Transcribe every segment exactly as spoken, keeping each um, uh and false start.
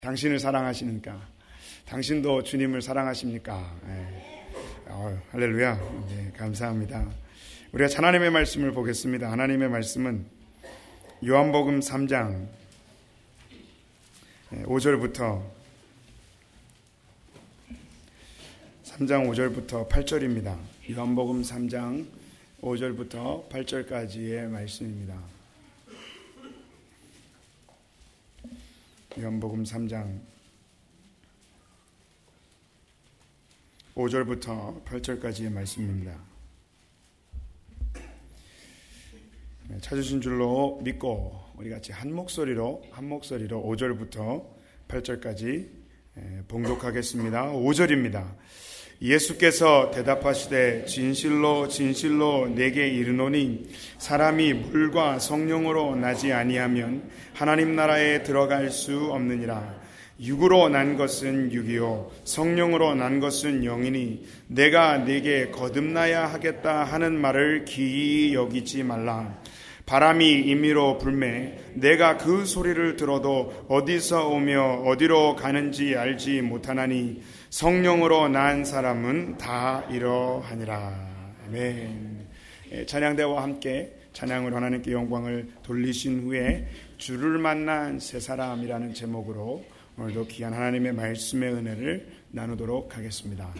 당신을 사랑하시니까. 당신도 주님을 사랑하십니까? 네. 어, 할렐루야. 네, 감사합니다. 우리가 하나님의 말씀을 보겠습니다. 하나님의 말씀은 요한복음 삼 장 오 절부터 삼 장 오 절부터 팔 절입니다. 요한복음 삼 장 오 절부터 팔 절까지의 말씀입니다. 요한복음 삼 장 오 절부터 팔 절까지의 말씀입니다. 찾으신 줄로 믿고 우리 같이 한 목소리로 한 목소리로 오 절부터 팔 절까지 봉독하겠습니다. 오 절입니다. 예수께서 대답하시되 진실로 진실로 내게 이르노니 사람이 물과 성령으로 나지 아니하면 하나님 나라에 들어갈 수 없느니라. 육으로 난 것은 육이요 성령으로 난 것은 영이니 내가 네게 거듭나야 하겠다 하는 말을 기이 여기지 말라. 바람이 임의로 불매 내가 그 소리를 들어도 어디서 오며 어디로 가는지 알지 못하나니 성령으로 난 사람은 다 이러하니라. 아멘. 찬양대와 함께 찬양으로 하나님께 영광을 돌리신 후에 주를 만난 세 사람이라는 제목으로 오늘도 귀한 하나님의 말씀의 은혜를 나누도록 하겠습니다.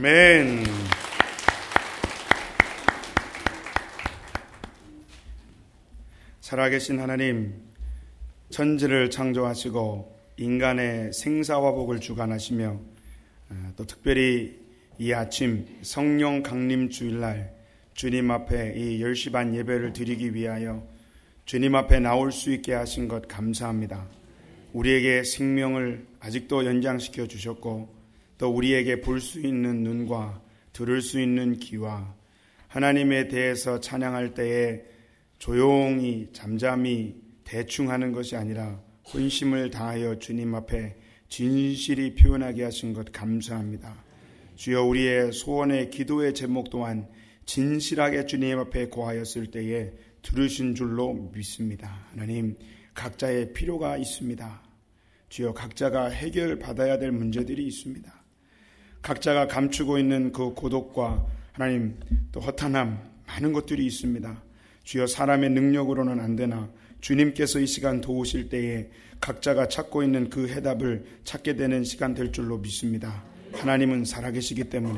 아멘. 살아계신 하나님, 천지를 창조하시고 인간의 생사화복을 주관하시며 또 특별히 이 아침 성령 강림 주일날 주님 앞에 이 열 시 반 예배를 드리기 위하여 주님 앞에 나올 수 있게 하신 것 감사합니다. 우리에게 생명을 아직도 연장시켜 주셨고 또 우리에게 볼 수 있는 눈과 들을 수 있는 귀와 하나님에 대해서 찬양할 때에 조용히 잠잠히 대충 하는 것이 아니라 혼심을 다하여 주님 앞에 진실이 표현하게 하신 것 감사합니다. 주여, 우리의 소원의 기도의 제목 또한 진실하게 주님 앞에 고하였을 때에 들으신 줄로 믿습니다. 하나님, 각자의 필요가 있습니다. 주여, 각자가 해결받아야 될 문제들이 있습니다. 각자가 감추고 있는 그 고독과 하나님 또 허탄함, 많은 것들이 있습니다. 주여, 사람의 능력으로는 안 되나 주님께서 이 시간 도우실 때에 각자가 찾고 있는 그 해답을 찾게 되는 시간 될 줄로 믿습니다. 하나님은 살아계시기 때문에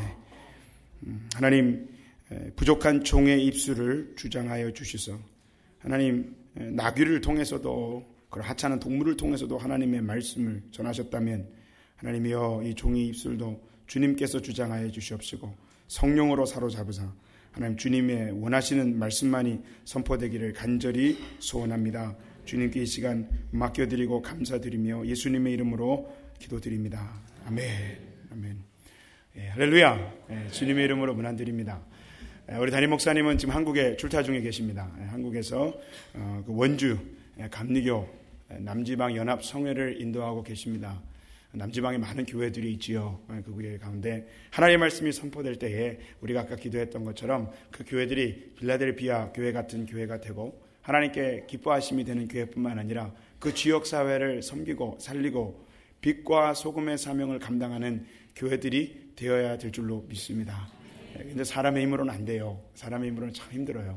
하나님, 부족한 종의 입술을 주장하여 주시소. 하나님, 나귀를 통해서도 그런 하찮은 동물을 통해서도 하나님의 말씀을 전하셨다면 하나님이여, 이 종의 입술도 주님께서 주장하여 주시옵시고 성령으로 사로잡으사 하나님 주님의 원하시는 말씀만이 선포되기를 간절히 소원합니다. 주님께 이 시간 맡겨드리고 감사드리며 예수님의 이름으로 기도드립니다. 아멘. 아멘. 예, 할렐루야. 예, 주님의 이름으로 문안드립니다. 예, 우리 담임 목사님은 지금 한국에 출타 중에 계십니다. 예, 한국에서 어, 그 원주 예, 감리교 예, 남지방 연합 성회를 인도하고 계십니다. 남지방에 많은 교회들이 있지요. 그 교회 가운데 하나님의 말씀이 선포될 때에 우리가 아까 기도했던 것처럼 그 교회들이 빌라델피아 교회 같은 교회가 되고 하나님께 기뻐하심이 되는 교회뿐만 아니라 그 지역사회를 섬기고 살리고 빛과 소금의 사명을 감당하는 교회들이 되어야 될 줄로 믿습니다. 근데 사람의 힘으로는 안 돼요. 사람의 힘으로는 참 힘들어요.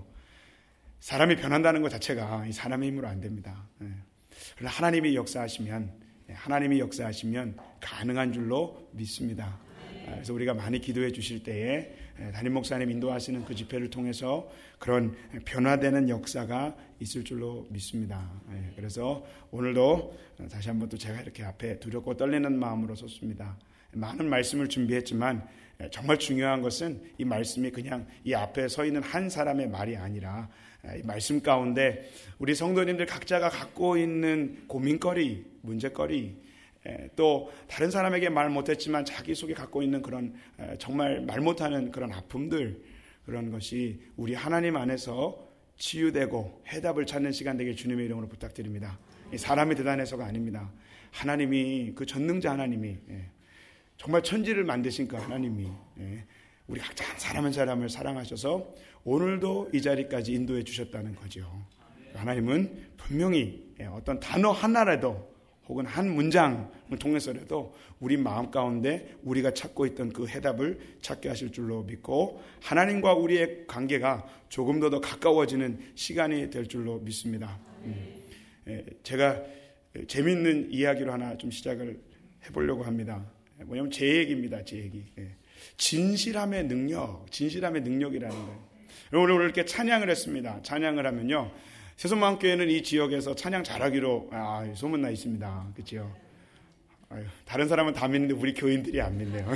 사람이 변한다는 것 자체가 사람의 힘으로 안 됩니다. 그러나 하나님이 역사하시면 하나님이 역사하시면 가능한 줄로 믿습니다. 그래서 우리가 많이 기도해 주실 때에 담임 목사님 인도하시는 그 집회를 통해서 그런 변화되는 역사가 있을 줄로 믿습니다. 그래서 오늘도 다시 한번 또 제가 이렇게 앞에 두렵고 떨리는 마음으로 섰습니다. 많은 말씀을 준비했지만 정말 중요한 것은 이 말씀이 그냥 이 앞에 서 있는 한 사람의 말이 아니라 이 말씀 가운데 우리 성도님들 각자가 갖고 있는 고민거리, 문제거리, 또 다른 사람에게 말 못했지만 자기 속에 갖고 있는 그런 정말 말 못하는 그런 아픔들, 그런 것이 우리 하나님 안에서 치유되고 해답을 찾는 시간 되길 주님의 이름으로 부탁드립니다. 사람이 대단해서가 아닙니다. 하나님이, 그 전능자 하나님이, 정말 천지를 만드신 그 하나님이 우리 각자 한 사람 한 사람을 사랑하셔서 오늘도 이 자리까지 인도해 주셨다는 거죠. 하나님은 분명히 어떤 단어 하나라도 혹은 한 문장을 통해서라도 우리 마음 가운데 우리가 찾고 있던 그 해답을 찾게 하실 줄로 믿고 하나님과 우리의 관계가 조금 더 더 가까워지는 시간이 될 줄로 믿습니다. 제가 재미있는 이야기로 하나 좀 시작을 해보려고 합니다. 뭐냐면 제 얘기입니다. 제 얘기. 진실함의 능력, 진실함의 능력이라는 거예요. 오늘 오늘 이렇게 찬양을 했습니다. 찬양을 하면요, 새손마음교회는 이 지역에서 찬양 잘하기로 아, 소문나 있습니다. 그렇죠? 아유, 다른 사람은 다 믿는데 우리 교인들이 안 믿네요.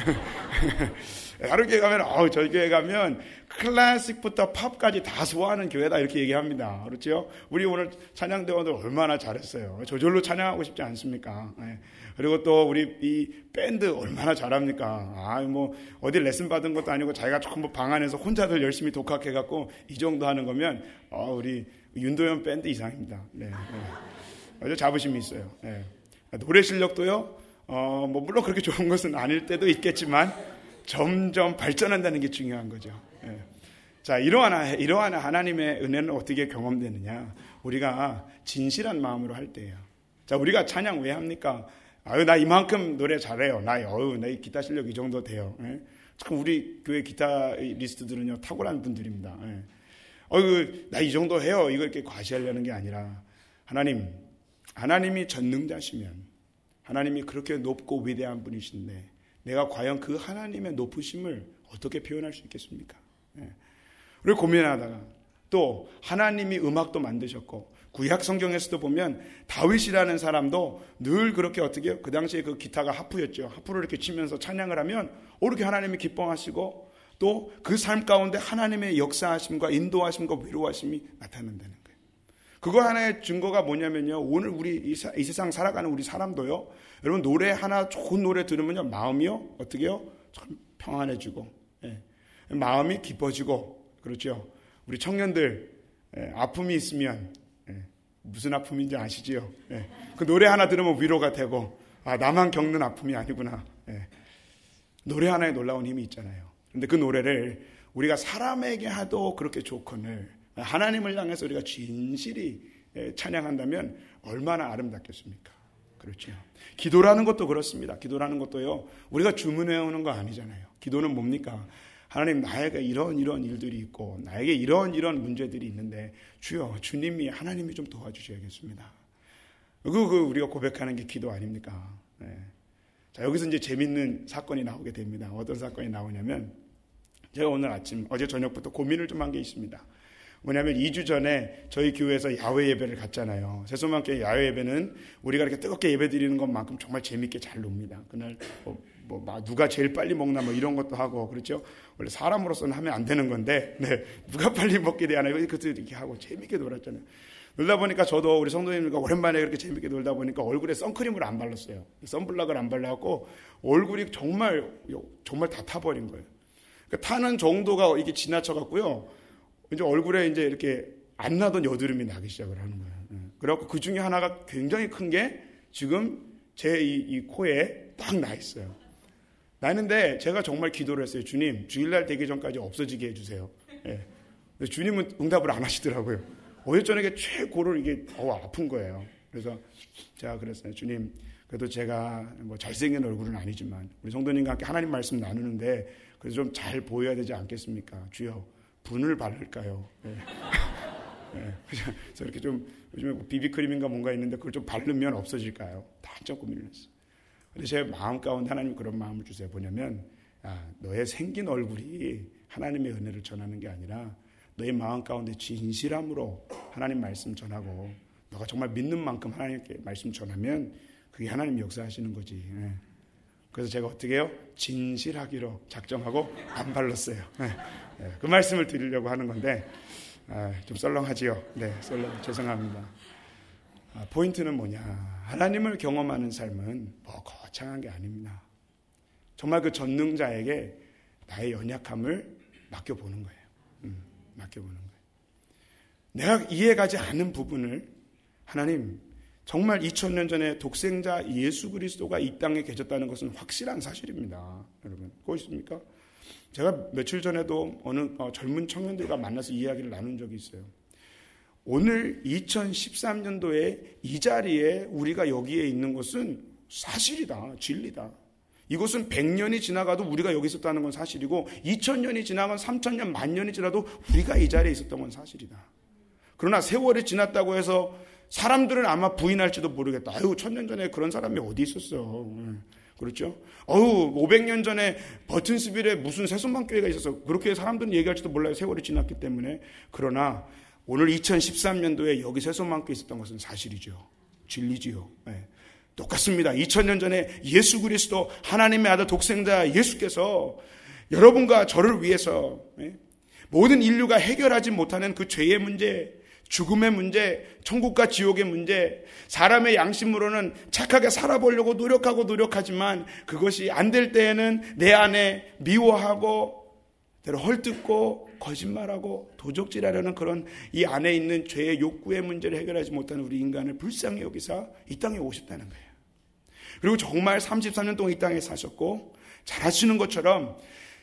다른 교회 가면 어, 저희 교회 가면 클래식부터 팝까지 다 소화하는 교회다 이렇게 얘기합니다. 그렇죠? 우리 오늘 찬양대원들 얼마나 잘했어요. 저절로 찬양하고 싶지 않습니까? 네. 그리고 또 우리 이 밴드 얼마나 잘합니까? 아, 뭐 어디 레슨 받은 것도 아니고 자기가 조금 뭐 방 안에서 혼자들 열심히 독학해갖고 이 정도 하는 거면 어, 우리 윤도현 밴드 이상입니다. 네, 네. 아주 자부심이 있어요. 네. 노래 실력도요. 어, 뭐 물론 그렇게 좋은 것은 아닐 때도 있겠지만 점점 발전한다는 게 중요한 거죠. 예. 자, 이러한 이러한 하나님의 은혜는 어떻게 경험되느냐? 우리가 진실한 마음으로 할 때예요. 자, 우리가 찬양 왜 합니까? 아유, 나 이만큼 노래 잘해요. 나 어유, 나 기타 실력 이 정도 돼요. 예. 참 우리 교회 기타리스트들은요 탁월한 분들입니다. 예. 어유, 나 이 정도 해요. 이걸 이렇게 과시하려는 게 아니라 하나님, 하나님이 전능자시면. 하나님이 그렇게 높고 위대한 분이신데 내가 과연 그 하나님의 높으심을 어떻게 표현할 수 있겠습니까? 예. 우리 고민하다가 또 하나님이 음악도 만드셨고 구약 성경에서도 보면 다윗이라는 사람도 늘 그렇게 어떻게 그 당시에 그 기타가 하프였죠. 하프를 이렇게 치면서 찬양을 하면 오르게 하나님이 기뻐하시고 또 그 삶 가운데 하나님의 역사하심과 인도하심과 위로하심이 나타난다는 거예요. 그거 하나의 증거가 뭐냐면요. 오늘 우리 이, 사, 이 세상 살아가는 우리 사람도요. 여러분 노래 하나 좋은 노래 들으면요. 마음이요. 어떻게요? 참 평안해지고 예. 마음이 기뻐지고 그렇죠. 우리 청년들 예. 아픔이 있으면 예. 무슨 아픔인지 아시지요? 예. 그 노래 하나 들으면 위로가 되고 아 나만 겪는 아픔이 아니구나. 예. 노래 하나에 놀라운 힘이 있잖아요. 그런데 그 노래를 우리가 사람에게 하도 그렇게 좋거늘 하나님을 향해서 우리가 진실이 찬양한다면 얼마나 아름답겠습니까? 그렇죠. 기도라는 것도 그렇습니다. 기도라는 것도요. 우리가 주문해오는 거 아니잖아요. 기도는 뭡니까? 하나님 나에게 이런 이런 일들이 있고 나에게 이런 이런 문제들이 있는데 주여 주님이 하나님이 좀 도와주셔야겠습니다. 그, 그 우리가 고백하는 게 기도 아닙니까? 네. 자 여기서 이제 재밌는 사건이 나오게 됩니다. 어떤 사건이 나오냐면 제가 오늘 아침 어제 저녁부터 고민을 좀 한 게 있습니다. 뭐냐면 이 주 전에 저희 교회에서 야외 예배를 갔잖아요. 새소망교회 야외 예배는 우리가 이렇게 뜨겁게 예배 드리는 것만큼 정말 재밌게 잘 놉니다. 그날 뭐, 뭐 누가 제일 빨리 먹나 뭐 이런 것도 하고 그렇죠. 원래 사람으로서는 하면 안 되는 건데 네, 누가 빨리 먹게 되나 그것도 이렇게 하고 재밌게 놀았잖아요. 놀다 보니까 저도 우리 성도님들과 오랜만에 그렇게 재밌게 놀다 보니까 얼굴에 선크림을 안 발랐어요. 선블락을 안 발라갖고 얼굴이 정말 정말 다 타버린 거예요. 그러니까 타는 정도가 이게 지나쳐갖고요. 이제 얼굴에 이제 이렇게 안 나던 여드름이 나기 시작을 하는 거예요. 그래갖고 그 중에 하나가 굉장히 큰 게 지금 제 이 이 코에 딱 나 있어요. 나는데 제가 정말 기도를 했어요. 주님, 주일날 되기 전까지 없어지게 해주세요. 예. 근데 주님은 응답을 안 하시더라고요. 어제 저녁에 최고로 이게 어, 아픈 거예요. 그래서 제가 그랬어요. 주님, 그래도 제가 뭐 잘생긴 얼굴은 아니지만 우리 성도님과 함께 하나님 말씀 나누는데 그래서 좀 잘 보여야 되지 않겠습니까? 주여, 분을 바를까요? 예. 예. 그래서 이렇게 좀 요즘에 뭐 비비크림인가 뭔가 있는데 그걸 좀 바르면 없어질까요? 다 한참 고민을 했어요. 근데 제 마음 가운데 하나님 그런 마음을 주세요. 뭐냐면 아, 너의 생긴 얼굴이 하나님의 은혜를 전하는 게 아니라 너의 마음 가운데 진실함으로 하나님 말씀 전하고 너가 정말 믿는 만큼 하나님께 말씀 전하면 그게 하나님 역사하시는 거지. 예. 그래서 제가 어떻게 해요? 진실하기로 작정하고 안 발랐어요. 예. 예. 그 말씀을 드리려고 하는 건데 아, 좀 썰렁하지요. 네, 썰렁 죄송합니다. 아, 포인트는 뭐냐? 하나님을 경험하는 삶은 뭐 거창한 게 아닙니다. 정말 그 전능자에게 나의 연약함을 맡겨보는 거예요. 음, 맡겨보는 거예요. 내가 이해가지 않는 부분을 하나님 정말 이천 년 전에 독생자 예수 그리스도가 이 땅에 계셨다는 것은 확실한 사실입니다. 여러분, 그거 있습니까? 제가 며칠 전에도 어느 어, 젊은 청년들과 만나서 이야기를 나눈 적이 있어요. 오늘 이천십삼 년도에 이 자리에 우리가 여기에 있는 것은 사실이다. 진리다. 이것은 백 년이 지나가도 우리가 여기 있었다는 건 사실이고 이천 년이 지나면 삼천 년, 만 년이 지나도 우리가 이 자리에 있었던 건 사실이다. 그러나 세월이 지났다고 해서 사람들은 아마 부인할지도 모르겠다. 아유, 천년 전에 그런 사람이 어디 있었어. 그렇죠? 어우, 오백 년 전에 버튼스빌에 무슨 새손방교회가 있었어. 그렇게 사람들은 얘기할지도 몰라요. 세월이 지났기 때문에. 그러나 오늘 이천십삼 년도에 여기 새손방교회에 있었던 것은 사실이죠. 진리지요. 네. 똑같습니다. 이천 년 전에 예수 그리스도 하나님의 아들 독생자 예수께서 여러분과 저를 위해서 네? 모든 인류가 해결하지 못하는 그 죄의 문제, 죽음의 문제, 천국과 지옥의 문제, 사람의 양심으로는 착하게 살아보려고 노력하고 노력하지만 그것이 안 될 때에는 내 안에 미워하고 때로 헐뜯고 거짓말하고 도적질하려는 그런 이 안에 있는 죄의 욕구의 문제를 해결하지 못하는 우리 인간을 불쌍히 여기사 이 땅에 오셨다는 거예요. 그리고 정말 삼십삼 년 동안 이 땅에 사셨고 잘 아시는 것처럼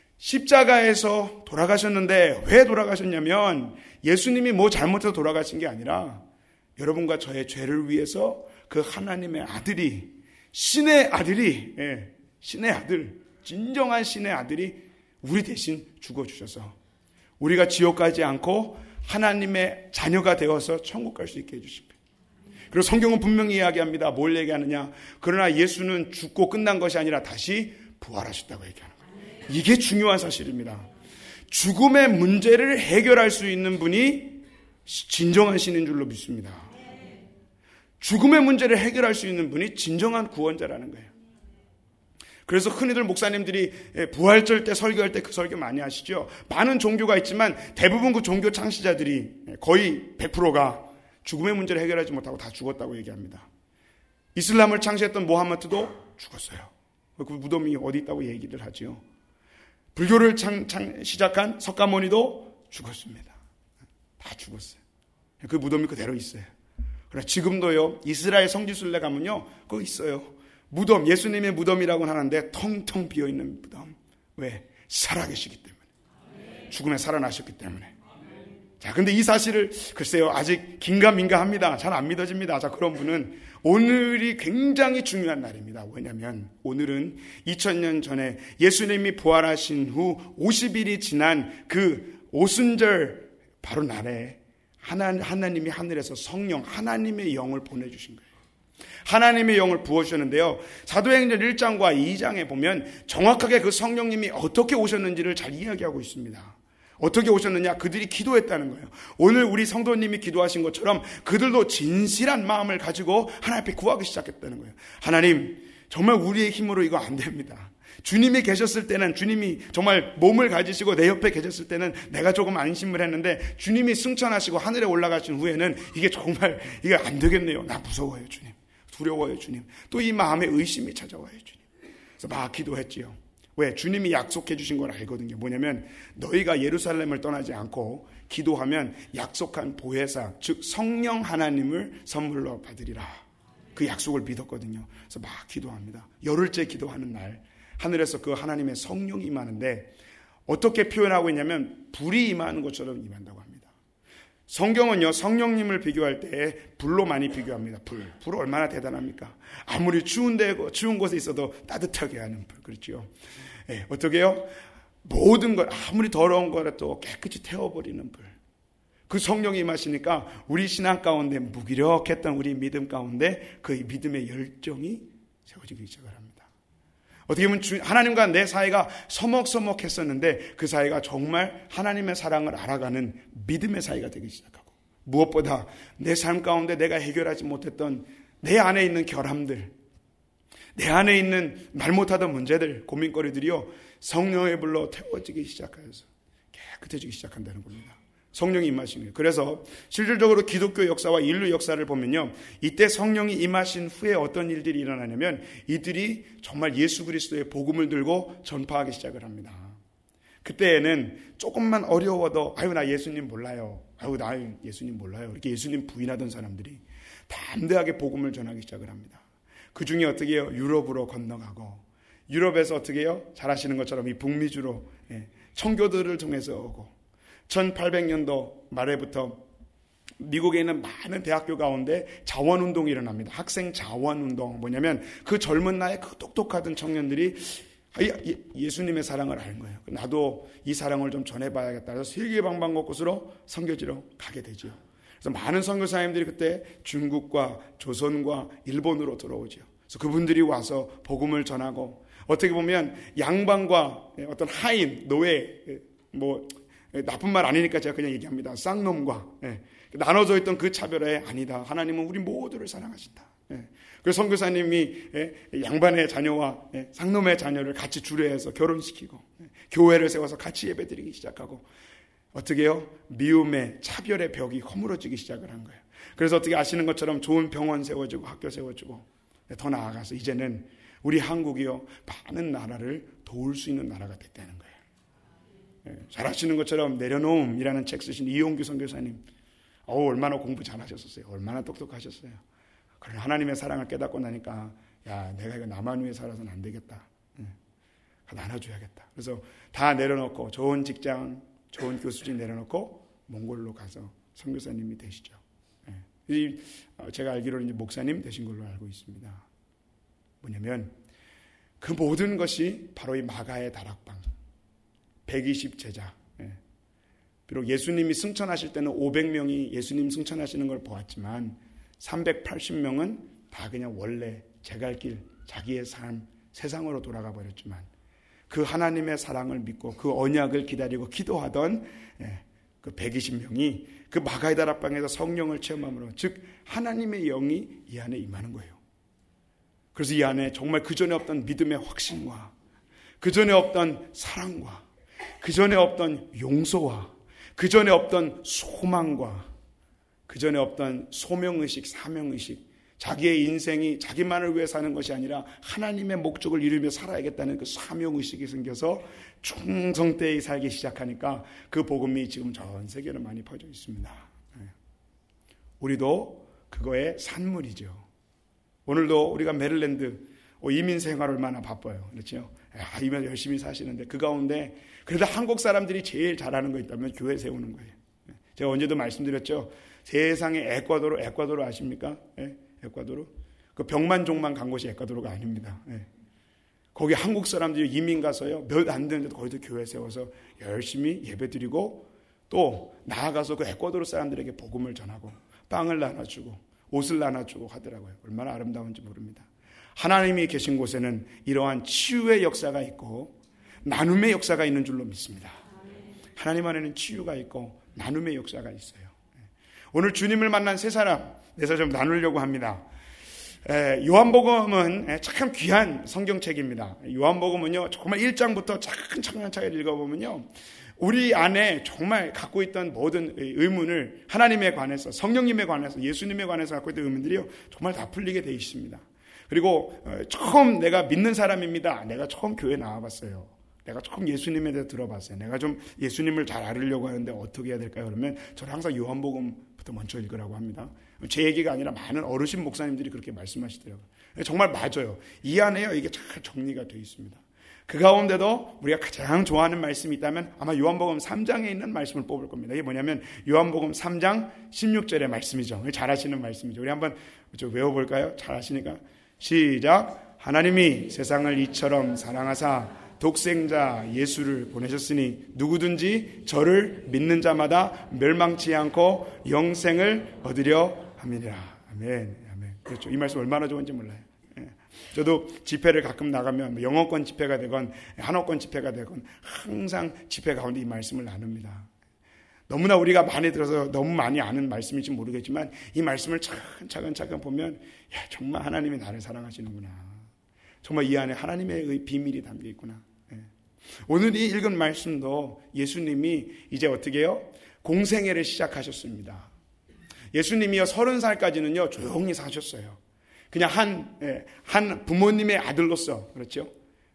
십자가에서 돌아가셨는데 왜 돌아가셨냐면 예수님이 뭐 잘못해서 돌아가신 게 아니라 여러분과 저의 죄를 위해서 그 하나님의 아들이 신의 아들이 예, 신의 아들 진정한 신의 아들이 우리 대신 죽어주셔서 우리가 지옥 가지 않고 하나님의 자녀가 되어서 천국 갈 수 있게 해주십니다. 그리고 성경은 분명히 이야기합니다. 뭘 얘기하느냐? 그러나 예수는 죽고 끝난 것이 아니라 다시 부활하셨다고 얘기하는 거예요. 이게 중요한 사실입니다. 죽음의 문제를 해결할 수 있는 분이 진정한 신인 줄로 믿습니다. 죽음의 문제를 해결할 수 있는 분이 진정한 구원자라는 거예요. 그래서 흔히들 목사님들이 부활절 때 설교할 때 그 설교 많이 하시죠. 많은 종교가 있지만 대부분 그 종교 창시자들이 거의 백 퍼센트가 죽음의 문제를 해결하지 못하고 다 죽었다고 얘기합니다. 이슬람을 창시했던 모하메드도 죽었어요. 그 무덤이 어디 있다고 얘기를 하죠. 불교를 창, 창, 시작한 석가모니도 죽었습니다. 다 죽었어요. 그 무덤이 그대로 있어요. 그러나 지금도요, 이스라엘 성지순례 가면요, 그거 있어요. 무덤, 예수님의 무덤이라고는 하는데 텅텅 비어있는 무덤. 왜? 살아계시기 때문에. 죽음에 살아나셨기 때문에. 자, 근데 이 사실을 글쎄요, 아직 긴가민가합니다. 잘 안 믿어집니다. 자, 그런 분은 오늘이 굉장히 중요한 날입니다. 왜냐하면 오늘은 이천 년 전에 예수님이 부활하신 후 오십 일이 지난 그 오순절 바로 날에 하나, 하나님이 하늘에서 성령, 하나님의 영을 보내주신 거예요. 하나님의 영을 부어주셨는데요. 사도행전 일 장과 이 장에 보면 정확하게 그 성령님이 어떻게 오셨는지를 잘 이야기하고 있습니다. 어떻게 오셨느냐? 그들이 기도했다는 거예요. 오늘 우리 성도님이 기도하신 것처럼 그들도 진실한 마음을 가지고 하나님 앞에 구하기 시작했다는 거예요. 하나님, 정말 우리의 힘으로 이거 안 됩니다. 주님이 계셨을 때는, 주님이 정말 몸을 가지시고 내 옆에 계셨을 때는 내가 조금 안심을 했는데, 주님이 승천하시고 하늘에 올라가신 후에는 이게 정말 이게 안 되겠네요. 나 무서워요, 주님. 두려워요, 주님. 또 이 마음에 의심이 찾아와요, 주님. 그래서 막 기도했지요. 왜? 주님이 약속해 주신 걸 알거든요. 뭐냐면 너희가 예루살렘을 떠나지 않고 기도하면 약속한 보혜사, 즉 성령 하나님을 선물로 받으리라. 그 약속을 믿었거든요. 그래서 막 기도합니다. 열흘째 기도하는 날 하늘에서 그 하나님의 성령이 임하는데 어떻게 표현하고 있냐면 불이 임하는 것처럼 임한다고 합니다. 성경은요, 성령님을 비교할 때 불로 많이 비교합니다. 불. 불 얼마나 대단합니까? 아무리 추운 데, 추운 곳에 있어도 따뜻하게 하는 불. 그렇죠. 예, 어떻게 해요? 모든 걸, 아무리 더러운 거라도 깨끗이 태워버리는 불. 그 성령이 임하시니까 우리 신앙 가운데 무기력했던 우리 믿음 가운데 그 믿음의 열정이 세워지기 시작을 합니다. 어떻게 보면 하나님과 내 사이가 서먹서먹했었는데 그 사이가 정말 하나님의 사랑을 알아가는 믿음의 사이가 되기 시작하고, 무엇보다 내 삶 가운데 내가 해결하지 못했던 내 안에 있는 결함들, 내 안에 있는 말 못하던 문제들, 고민거리들이요, 성령의 불로 태워지기 시작해서 깨끗해지기 시작한다는 겁니다. 성령이 임하신 거예요. 그래서 실질적으로 기독교 역사와 인류 역사를 보면요, 이때 성령이 임하신 후에 어떤 일들이 일어나냐면 이들이 정말 예수 그리스도의 복음을 들고 전파하기 시작을 합니다. 그때에는 조금만 어려워도 아유 나 예수님 몰라요, 아유 나 예수님 몰라요, 이렇게 예수님 부인하던 사람들이 담대하게 복음을 전하기 시작을 합니다. 그 중에 어떻게 해요? 유럽으로 건너가고, 유럽에서 어떻게 해요? 잘 아시는 것처럼 이 북미주로 청교도를 통해서 오고, 천팔백 년도 말에부터 미국에 있는 많은 대학교 가운데 자원운동이 일어납니다. 학생 자원운동. 뭐냐면 그 젊은 나이에 그 똑똑하던 청년들이 예수님의 사랑을 아는 거예요. 나도 이 사랑을 좀 전해봐야겠다 해서 세계 방방곳곳으로 선교지로 가게 되죠. 그래서 많은 선교사님들이 그때 중국과 조선과 일본으로 들어오죠. 그래서 그분들이 와서 복음을 전하고, 어떻게 보면 양반과 어떤 하인, 노예, 뭐 나쁜 말 아니니까 제가 그냥 얘기합니다. 쌍놈과 예, 나눠져 있던 그 차별에 아니다, 하나님은 우리 모두를 사랑하신다. 예, 그래서 선교사님이 예, 양반의 자녀와 예, 쌍놈의 자녀를 같이 주례해서 결혼시키고 예, 교회를 세워서 같이 예배드리기 시작하고, 어떻게 해요? 미움의 차별의 벽이 허물어지기 시작을 한 거예요. 그래서 어떻게 아시는 것처럼 좋은 병원 세워지고 학교 세워지고, 더 나아가서 이제는 우리 한국이요, 많은 나라를 도울 수 있는 나라가 됐다는 거예요. 잘 아시는 것처럼 내려놓음이라는 책 쓰신 이용규 선교사님, 어우, 얼마나 공부 잘하셨었어요. 얼마나 똑똑하셨어요. 그러나 하나님의 사랑을 깨닫고 나니까 야, 내가 이거 나만 위해 살아서는 안 되겠다. 나눠줘야겠다. 그래서 다 내려놓고 좋은 직장, 좋은 교수진 내려놓고 몽골로 가서 선교사님이 되시죠. 이 제가 알기로는 이제 목사님 되신 걸로 알고 있습니다. 뭐냐면 그 모든 것이 바로 이 마가의 다락방, 백이십 제자. 예. 비록 예수님이 승천하실 때는 오백 명이 예수님 승천하시는 걸 보았지만 삼백팔십 명은 다 그냥 원래 제갈길, 자기의 삶, 세상으로 돌아가 버렸지만 그 하나님의 사랑을 믿고 그 언약을 기다리고 기도하던 그 백이십 명이 그 마가의 다락방에서 성령을 체험함으로, 즉 하나님의 영이 이 안에 임하는 거예요. 그래서 이 안에 정말 그전에 없던 믿음의 확신과 그전에 없던 사랑과 그전에 없던 용서와 그전에 없던 소망과 그전에 없던 소명의식, 사명의식, 자기의 인생이 자기만을 위해 사는 것이 아니라 하나님의 목적을 이루며 살아야겠다는 그 사명의식이 생겨서 충성되이 살기 시작하니까 그 복음이 지금 전 세계로 많이 퍼져 있습니다. 우리도 그거의 산물이죠. 오늘도 우리가 메릴랜드 이민 생활 얼마나 바빠요. 그렇죠? 아, 이면 열심히 사시는데 그 가운데 그래도 한국 사람들이 제일 잘하는 거 있다면 교회 세우는 거예요. 제가 언제도 말씀드렸죠. 세상에 에콰도르, 에콰도르 아십니까? 예? 에콰도르? 그 병만 종만 간 곳이 에콰도르가 아닙니다. 예. 거기 한국 사람들이 이민 가서요, 몇 안 되는데도 거기도 교회 세워서 열심히 예배 드리고 또 나아가서 그 에콰도르 사람들에게 복음을 전하고 빵을 나눠주고 옷을 나눠주고 하더라고요. 얼마나 아름다운지 모릅니다. 하나님이 계신 곳에는 이러한 치유의 역사가 있고 나눔의 역사가 있는 줄로 믿습니다. 하나님 안에는 치유가 있고 나눔의 역사가 있어요. 오늘 주님을 만난 세 사람 내서 좀 나누려고 합니다. 요한복음은 참 귀한 성경책입니다. 요한복음은요, 정말 일 장부터 차근차근차근 읽어보면요, 우리 안에 정말 갖고 있던 모든 의문을 하나님에 관해서, 성령님에 관해서, 예수님에 관해서 갖고 있던 의문들이요, 정말 다 풀리게 되어 있습니다. 그리고 처음 내가 믿는 사람입니다. 내가 처음 교회 나와봤어요. 내가 처음 예수님에 대해서 들어봤어요. 내가 좀 예수님을 잘 알으려고 하는데 어떻게 해야 될까요? 그러면 저는 항상 요한복음부터 먼저 읽으라고 합니다. 제 얘기가 아니라 많은 어르신 목사님들이 그렇게 말씀하시더라고요. 정말 맞아요. 이 안에요, 이게 잘 정리가 되어 있습니다. 그 가운데도 우리가 가장 좋아하는 말씀이 있다면 아마 요한복음 삼 장에 있는 말씀을 뽑을 겁니다. 이게 뭐냐면 요한복음 삼 장 십육 절의 말씀이죠. 잘 아시는 말씀이죠. 우리 한번 좀 외워볼까요? 잘 아시니까. 시작. 하나님이 세상을 이처럼 사랑하사 독생자 예수를 보내셨으니 누구든지 저를 믿는 자마다 멸망치 않고 영생을 얻으려 함이니라. 아멘. 아멘. 그렇죠. 이 말씀 얼마나 좋은지 몰라요. 예. 저도 집회를 가끔 나가면 영어권 집회가 되건 한어권 집회가 되건 항상 집회 가운데 이 말씀을 나눕니다. 너무나 우리가 많이 들어서 너무 많이 아는 말씀인지 모르겠지만 이 말씀을 차근차근 차근 보면, 야, 정말 하나님이 나를 사랑하시는구나. 정말 이 안에 하나님의 비밀이 담겨 있구나. 예. 오늘 이 읽은 말씀도 예수님이 이제 어떻게 해요? 공생애를 시작하셨습니다. 예수님이요, 서른 살까지는요, 조용히 사셨어요. 그냥 한, 예, 한 부모님의 아들로서, 그렇죠?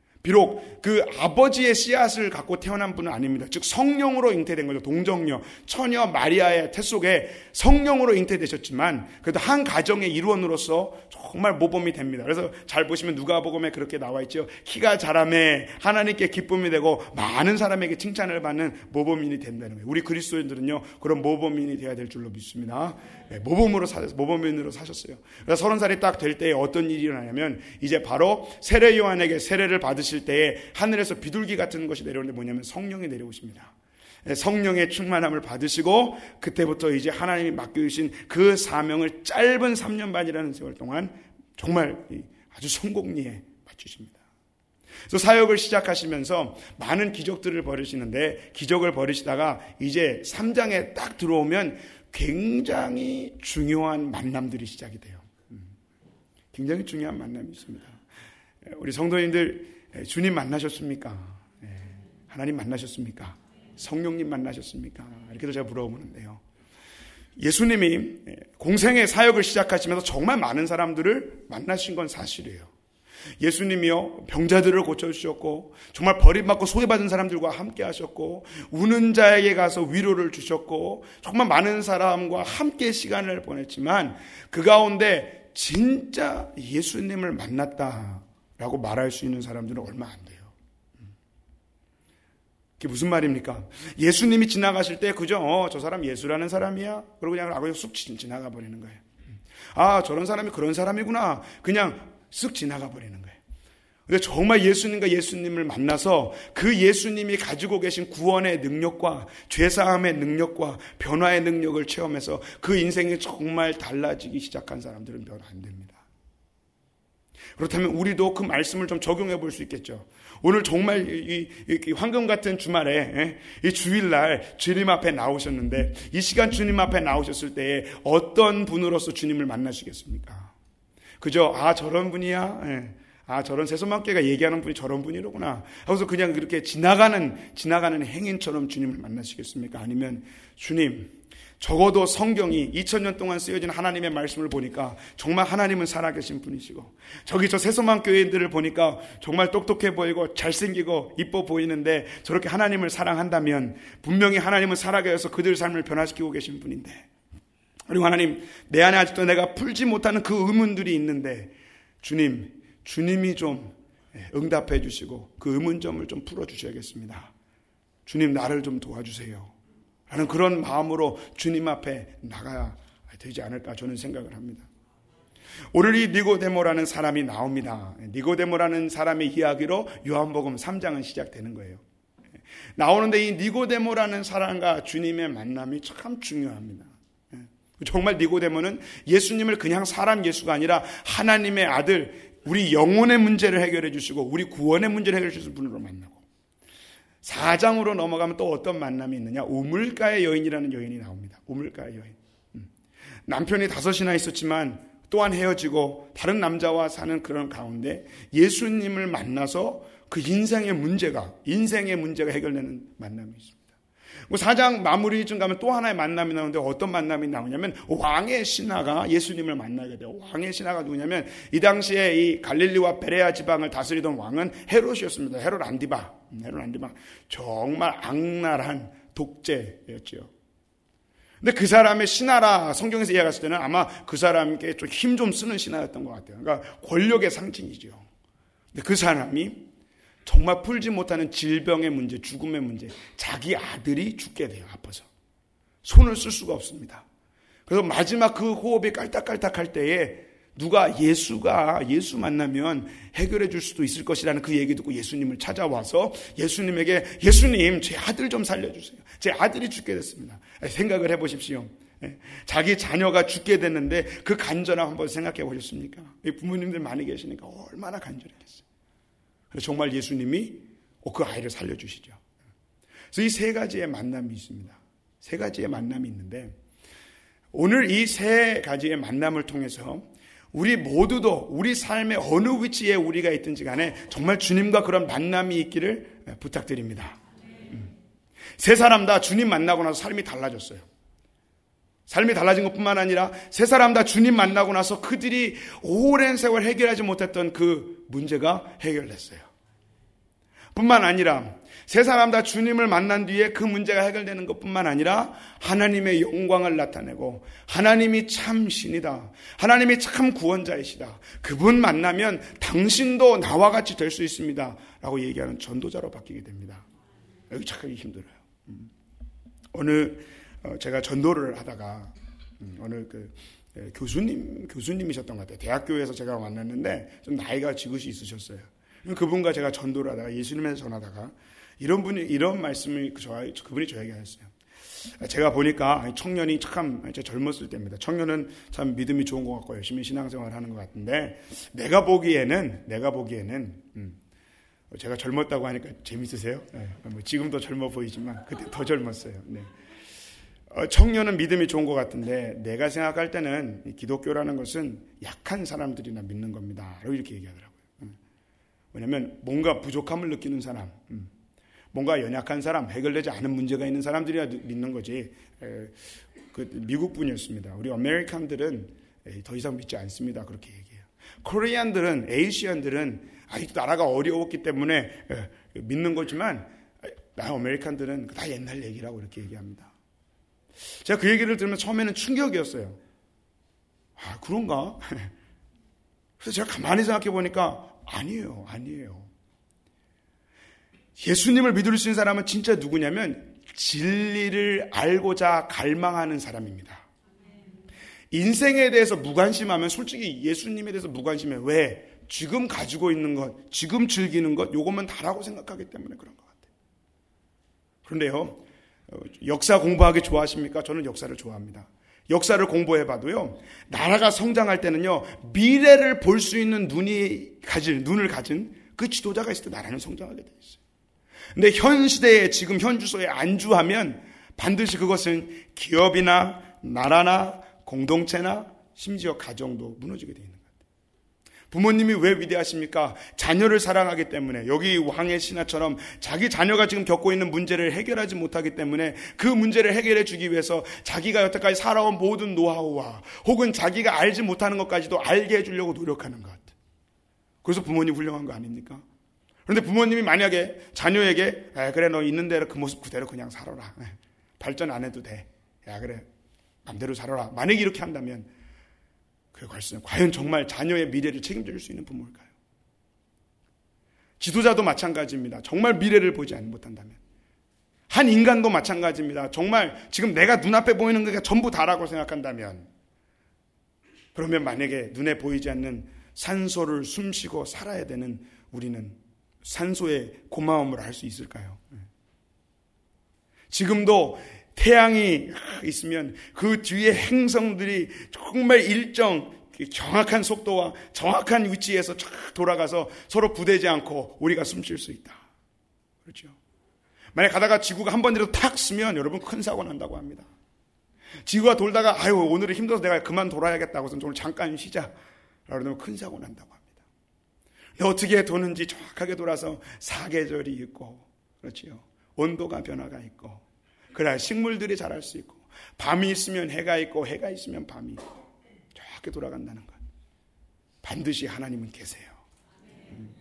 비록 그 아버지의 씨앗을 갖고 태어난 분은 아닙니다. 즉 성령으로 잉태된 거죠. 동정녀, 처녀 마리아의 태 속에 성령으로 잉태되셨지만 그래도 한 가정의 일원으로서 정말 모범이 됩니다. 그래서 잘 보시면 누가복음에 그렇게 나와 있죠. 키가 자라매 하나님께 기쁨이 되고 많은 사람에게 칭찬을 받는 모범인이 된다는 거예요. 우리 그리스도인들은요, 그런 모범인이 되어야 될 줄로 믿습니다. 네, 모범으로 사셨어요. 모범인으로 사셨어요. 그래서 서른 살이 딱 될 때에 어떤 일이 일어나냐면 이제 바로 세례 요한에게 세례를 받으시 때에 하늘에서 비둘기 같은 것이 내려오는데 뭐냐면 성령이 내려오십니다. 성령의 충만함을 받으시고 그때부터 이제 하나님이 맡겨주신 그 사명을 짧은 삼 년 반이라는 세월 동안 정말 아주 성공리에 맞추십니다. 그래서 사역을 시작하시면서 많은 기적들을 벌이시는데 기적을 벌이시다가 이제 삼 장에 딱 들어오면 굉장히 중요한 만남들이 시작이 돼요. 굉장히 중요한 만남이 있습니다. 우리 성도님들 주님 만나셨습니까? 하나님 만나셨습니까? 성령님 만나셨습니까? 이렇게도 제가 물어보는데요. 예수님이 공생의 사역을 시작하시면서 정말 많은 사람들을 만나신 건 사실이에요. 예수님이요, 병자들을 고쳐주셨고 정말 버림받고 소외받은 사람들과 함께 하셨고 우는 자에게 가서 위로를 주셨고 정말 많은 사람과 함께 시간을 보냈지만 그 가운데 진짜 예수님을 만났다라고 말할 수 있는 사람들은 얼마 안 돼요. 그게 무슨 말입니까? 예수님이 지나가실 때 그죠? 어, 저 사람 예수라는 사람이야? 그러고 그냥 하고 쑥 지나가 버리는 거예요. 아, 저런 사람이 그런 사람이구나. 그냥 쓱 지나가 버리는 거예요. 근데 정말 예수님과 예수님을 만나서 그 예수님이 가지고 계신 구원의 능력과 죄사함의 능력과 변화의 능력을 체험해서 그 인생이 정말 달라지기 시작한 사람들은 몇 안 됩니다. 그렇다면 우리도 그 말씀을 좀 적용해 볼 수 있겠죠. 오늘 정말 이, 이, 이 황금 같은 주말에, 이 주일날 주님 앞에 나오셨는데, 이 시간 주님 앞에 나오셨을 때에 어떤 분으로서 주님을 만나시겠습니까? 그저 아 저런 분이야, 아 저런 세손만개가 얘기하는 분이 저런 분이로구나 하고서 그냥 그렇게 지나가는 지나가는 행인처럼 주님을 만나시겠습니까? 아니면 주님, 적어도 성경이 이천 년 동안 쓰여진 하나님의 말씀을 보니까 정말 하나님은 살아계신 분이시고, 저기 저 세소만 교회인들을 보니까 정말 똑똑해 보이고 잘생기고 이뻐 보이는데 저렇게 하나님을 사랑한다면 분명히 하나님은 살아계셔서 그들 삶을 변화시키고 계신 분인데, 그리고 하나님, 내 안에 아직도 내가 풀지 못하는 그 의문들이 있는데 주님, 주님이 좀 응답해 주시고 그 의문점을 좀 풀어주셔야겠습니다. 주님, 나를 좀 도와주세요 라는 그런 마음으로 주님 앞에 나가야 되지 않을까 저는 생각을 합니다. 오늘 이 니고데모라는 사람이 나옵니다. 니고데모라는 사람의 이야기로 요한복음 삼 장은 시작되는 거예요. 나오는데 이 니고데모라는 사람과 주님의 만남이 참 중요합니다. 정말 니고데모는 예수님을 그냥 사람 예수가 아니라 하나님의 아들, 우리 영혼의 문제를 해결해 주시고 우리 구원의 문제를 해결해 주실 분으로 만나고, 사 장으로 넘어가면 또 어떤 만남이 있느냐, 우물가의 여인이라는 여인이 나옵니다. 우물가의 여인. 남편이 다섯이나 있었지만 또한 헤어지고 다른 남자와 사는 그런 가운데 예수님을 만나서 그 인생의 문제가 인생의 문제가 해결되는 만남이 있습니다. 사 장 마무리쯤 가면 또 하나의 만남이 나오는데 어떤 만남이 나오냐면 왕의 신하가 예수님을 만나게 돼요. 왕의 신하가 누구냐면 이 당시에 이 갈릴리와 베레아 지방을 다스리던 왕은 헤롯이었습니다. 헤롯 안디바. 헤롯 안디바. 정말 악랄한 독재였죠. 근데 그 사람의 신하라 성경에서 이야기했을 때는 아마 그 사람께 좀 힘 좀 쓰는 신하였던 것 같아요. 그러니까 권력의 상징이죠. 근데 그 사람이 정말 풀지 못하는 질병의 문제, 죽음의 문제, 자기 아들이 죽게 돼요. 아파서 손을 쓸 수가 없습니다. 그래서 마지막 그 호흡이 깔딱깔딱할 때에 누가 예수가 예수 만나면 해결해 줄 수도 있을 것이라는 그 얘기 듣고 예수님을 찾아와서 예수님에게 예수님, 제 아들 좀 살려주세요. 제 아들이 죽게 됐습니다. 생각을 해보십시오. 자기 자녀가 죽게 됐는데 그 간절함 한번 생각해 보셨습니까? 부모님들 많이 계시니까 얼마나 간절했겠어요. 그래서 정말 예수님이 그 아이를 살려주시죠. 그래서 이 세 가지의 만남이 있습니다. 세 가지의 만남이 있는데 오늘 이 세 가지의 만남을 통해서 우리 모두도 우리 삶의 어느 위치에 우리가 있든지 간에 정말 주님과 그런 만남이 있기를 부탁드립니다. 세 사람 다 주님 만나고 나서 삶이 달라졌어요. 삶이 달라진 것뿐만 아니라 세 사람 다 주님 만나고 나서 그들이 오랜 세월 해결하지 못했던 그 문제가 해결됐어요. 뿐만 아니라 세 사람 다 주님을 만난 뒤에 그 문제가 해결되는 것뿐만 아니라 하나님의 영광을 나타내고 하나님이 참 신이다, 하나님이 참 구원자이시다, 그분 만나면 당신도 나와 같이 될 수 있습니다 라고 얘기하는 전도자로 바뀌게 됩니다. 여기 착하기 힘들어요. 어느 제가 전도를 하다가 어느 그 교수님 교수님이셨던 것 같아요. 대학교에서 제가 만났는데 좀 나이가 지긋이 있으셨어요. 그분과 제가 전도를 하다가 예수님에서 전하다가 이런 분이 이런 말씀을 저 그분이 저에게 하셨어요. 제가 보니까 청년이 참 젊었을 때입니다. 청년은 참 믿음이 좋은 것 같고 열심히 신앙생활을 하는 것 같은데 내가 보기에는 내가 보기에는 음, 제가 젊었다고 하니까 재밌으세요? 네, 뭐 지금도 젊어 보이지만 그때 더 젊었어요. 네. 어, 청년은 믿음이 좋은 것 같은데 내가 생각할 때는 기독교라는 것은 약한 사람들이나 믿는 겁니다. 이렇게 얘기하더라고요. 음. 왜냐하면 뭔가 부족함을 느끼는 사람, 음. 뭔가 연약한 사람, 해결되지 않은 문제가 있는 사람들이야 믿는 거지. 에, 그 미국 분이었습니다. 우리 아메리칸들은 에이, 더 이상 믿지 않습니다. 그렇게 얘기해요. 코리안들은, 에이시안들은 아직도 나라가 어려웠기 때문에 에, 믿는 거지만 나 아메리칸들은 다 옛날 얘기라고 이렇게 얘기합니다. 제가 그 얘기를 들으면 처음에는 충격이었어요. 아, 그런가? 그래서 제가 가만히 생각해 보니까 아니에요, 아니에요. 예수님을 믿을 수 있는 사람은 진짜 누구냐면 진리를 알고자 갈망하는 사람입니다. 인생에 대해서 무관심하면 솔직히 예수님에 대해서 무관심해. 왜? 지금 가지고 있는 것, 지금 즐기는 것, 요것만 다라고 생각하기 때문에 그런 것 같아요. 그런데요, 역사 공부하기 좋아하십니까? 저는 역사를 좋아합니다. 역사를 공부해봐도요, 나라가 성장할 때는요, 미래를 볼 수 있는 눈이 가진, 눈을 가진 그 지도자가 있을 때 나라는 성장하게 돼 있어요. 근데 현 시대에 지금 현 주소에 안주하면 반드시 그것은 기업이나 나라나 공동체나 심지어 가정도 무너지게 돼 있는 거예요. 부모님이 왜 위대하십니까? 자녀를 사랑하기 때문에. 여기 왕의 신하처럼 자기 자녀가 지금 겪고 있는 문제를 해결하지 못하기 때문에 그 문제를 해결해 주기 위해서 자기가 여태까지 살아온 모든 노하우와 혹은 자기가 알지 못하는 것까지도 알게 해주려고 노력하는 것. 그래서 부모님 훌륭한 거 아닙니까? 그런데 부모님이 만약에 자녀에게 아, 그래 너 있는 대로 그 모습 그대로 그냥 살아라. 발전 안 해도 돼. 야 그래 맘대로 살아라. 만약에 이렇게 한다면 그 과연 정말 자녀의 미래를 책임질 수 있는 부모일까요? 지도자도 마찬가지입니다. 정말 미래를 보지 못한다면. 한 인간도 마찬가지입니다. 정말 지금 내가 눈앞에 보이는 게 전부 다라고 생각한다면, 그러면 만약에 눈에 보이지 않는 산소를 숨쉬고 살아야 되는 우리는 산소의 고마움을 알 수 있을까요? 지금도 태양이 있으면 그 뒤에 행성들이 정말 일정 정확한 속도와 정확한 위치에서 쫙 돌아가서 서로 부대지 않고 우리가 숨쉴 수 있다. 그렇죠? 만약 가다가 지구가 한 번이라도 탁 쓰면 여러분 큰 사고 난다고 합니다. 지구가 돌다가 아유 오늘은 힘들어서 내가 그만 돌아야겠다고 해서 오늘 잠깐 쉬자. 그러면 큰 사고 난다고 합니다. 근데 어떻게 도는지 정확하게 돌아서 사계절이 있고, 그렇지요. 온도가 변화가 있고, 그래야 식물들이 자랄 수 있고, 밤이 있으면 해가 있고, 해가 있으면 밤이 있고, 정확하게 돌아간다는 것. 반드시 하나님은 계세요. 음.